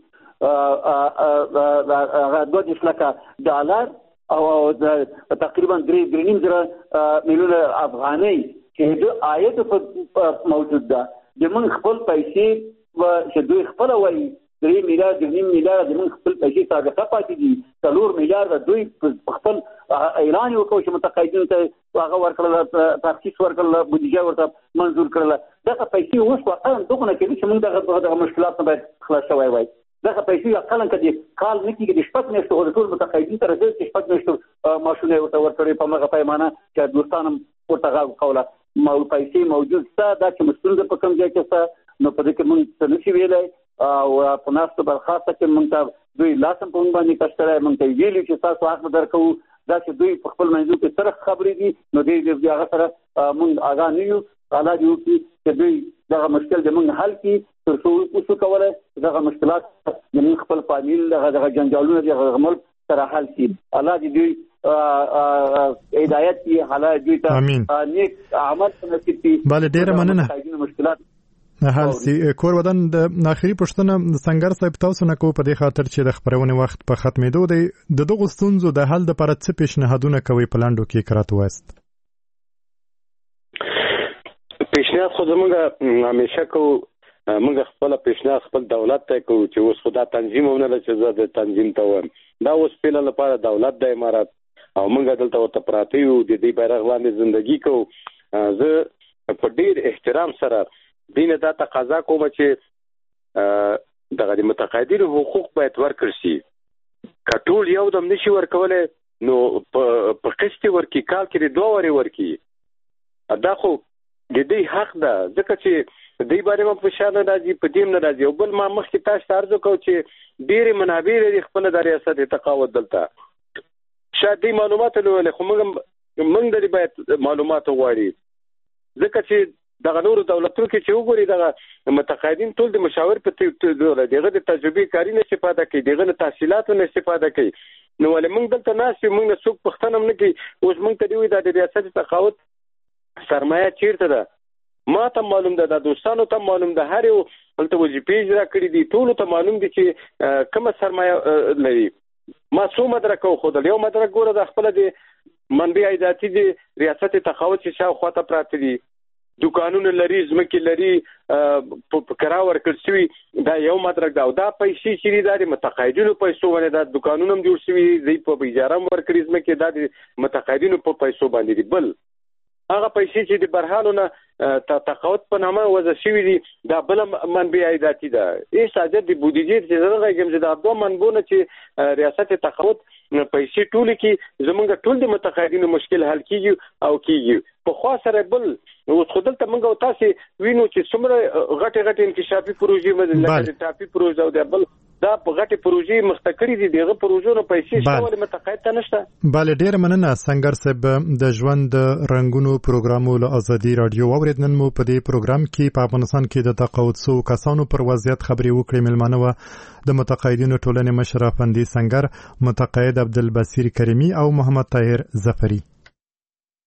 دوه دیش لکه ډالر او تقریبا درې درې نیم زره میلیونه افغانۍ چې د عاید موجود ده. د من خپل پیسې چې دوی خپل وایي درې میلیارډ د نیم میلیارډ د من خپل پیسې سابقه پاتې دي. څلور میلیارډ دوی خپل اعلان وکړ چې متقاعدینو ته هغه ورکړل تخصیص ورکړل بودیجه ورته منظور کړل. دغه پیسې اوس واقعا دغه کې چې موږ دغه مشکلات نه باید خلاص شوی وای. دغه پیسې اقلا کړي کال نه کېږي د شپږ میاشتو د ټول متقاعدین تر څو چې شپږ میاشتو ماشونه ورته ورکړي په مغه پیمانه چې دوستانم ورته غو کوله مو پیسې موجود څه دا چې مسؤل په کوم ځای کې څه نو په دې کې موږ څه نشي ویلای او په ناستو برخاسته کې موږ ته دوی لاسم په باندې کشتره موږ ته ویلي چې تاسو حق درکو دا چې دوی په خپل منځو کې سره خبرې دي نو دوی دې هغه سره موږ اغا نه یو اعلی یو چې دوی دغه مشکل د موږ حل کی تر څو اوسو کوله دغه مشکلات د موږ خپل فامیل دغه جنجالونه دغه ملک سره حل کی. الله دې دوی هدایت کی حالات دوی ته نیک عمل نصیب کی. بل ډیره مننه. مشکلات حل سي. کور ودان د اخري پښتنه سنگر صاحب تاسو نه کو په دې خاطر چې د خبرونه وخت په ختمېدو دی د دغه ستونزو د حل لپاره څه پیشنهادونه کوي پلاندو کې کرات وست؟ پیشنهاد خو زموږ همیشه کو موږ خپل پیشنهاد خپل دولت ته کو چې اوس خدا تنظیمونه چې زه د تنظیم ته وایم دا اوس په لپاره دولت د امارات او موږ دلته ورته پراته یو د دې بیرغ لاندې ژوندۍ کو. زه په ډیر احترام سره دینه دا تقاضا کوم چې دغه متقاعدینو حقوق باید ورکړ شي. کټول یو دم نشي ورکولای نو په قسط ورکی کال کې دوه وری ورکی دا خو د دې حق ده ځکه چې دې باندې ما په شان راځي په دې نه راځي او بل ما مخکې تاسو ته عرض وکړ چې ډېری منابع لري خپل د ریاست تقاعد دلته شاید دې معلومات له خو موږ موږ د باید معلومات غواړي ځکه چې دغه نور دولتونو کې چې وګوري دغه متقاعدین ټول د مشاور په توګه دغه د تجربې کاری نه استفاده کوي دغه د تحصیلاتو نه استفاده کوي نو ولې موږ دلته ناس موږ نه څوک پښتنه نه کوي اوس موږ ته دی د ریاست تقاعد سرمایه چیرته ده ما ته معلوم ده د دوستانو ته معلوم ده هر یو دلته وظیفې اجرا کړې دي ټول ته معلوم دي چې کومه سرمایه لري ما څو مدرک خو د یو مدرک ګوره د خپل د منبع عایداتي د ریاست تقاعد چې شاوخوا ته پراته دي دکانونه لري زمکه لري په کرا ورکړ شوی دا یو مدرک دا او دا پیسې چې د متقاعدینو پیسو باندې دا دکانونه هم جوړ شوی دی په اجاره ورکړي زمکه دا د متقاعدینو په پیسو باندې دی بل هغه پیسې چې د برحالونه تقاعد په نامه وضع شوی دي دا بل منبع عایداتي ده هیڅ حاجت د بودیجې چې زړه کوم چې دا دوه منبونه چې ریاست تقاعد پیسې ټول کې زمونږ ټول د متقاعدینو مشکل حل کیږي او کیږي په خوا سره بل اوس خدل ته موږ او تاسو وینو چې څومره غټه غټه انکشافي پروژې مده د ټاپي پروژه او د بل دا په غټه پروژې مستقری دي دغه پروژو پیسې شاول متقاعد ته نشته bale ډیر مننه سنگر صاحب د ژوند رنگونو پروګرامو له ازادي رادیو اوریدنن مو په دې پروګرام کې په افغانستان کې د تقاعد سو کسانو پر وضعیت خبري وکړې ملمنه و د متقاعدینو ټولنې مشر افندي سنگر متقاعد عبدالبصیر کریمی او محمد طاهر ظفری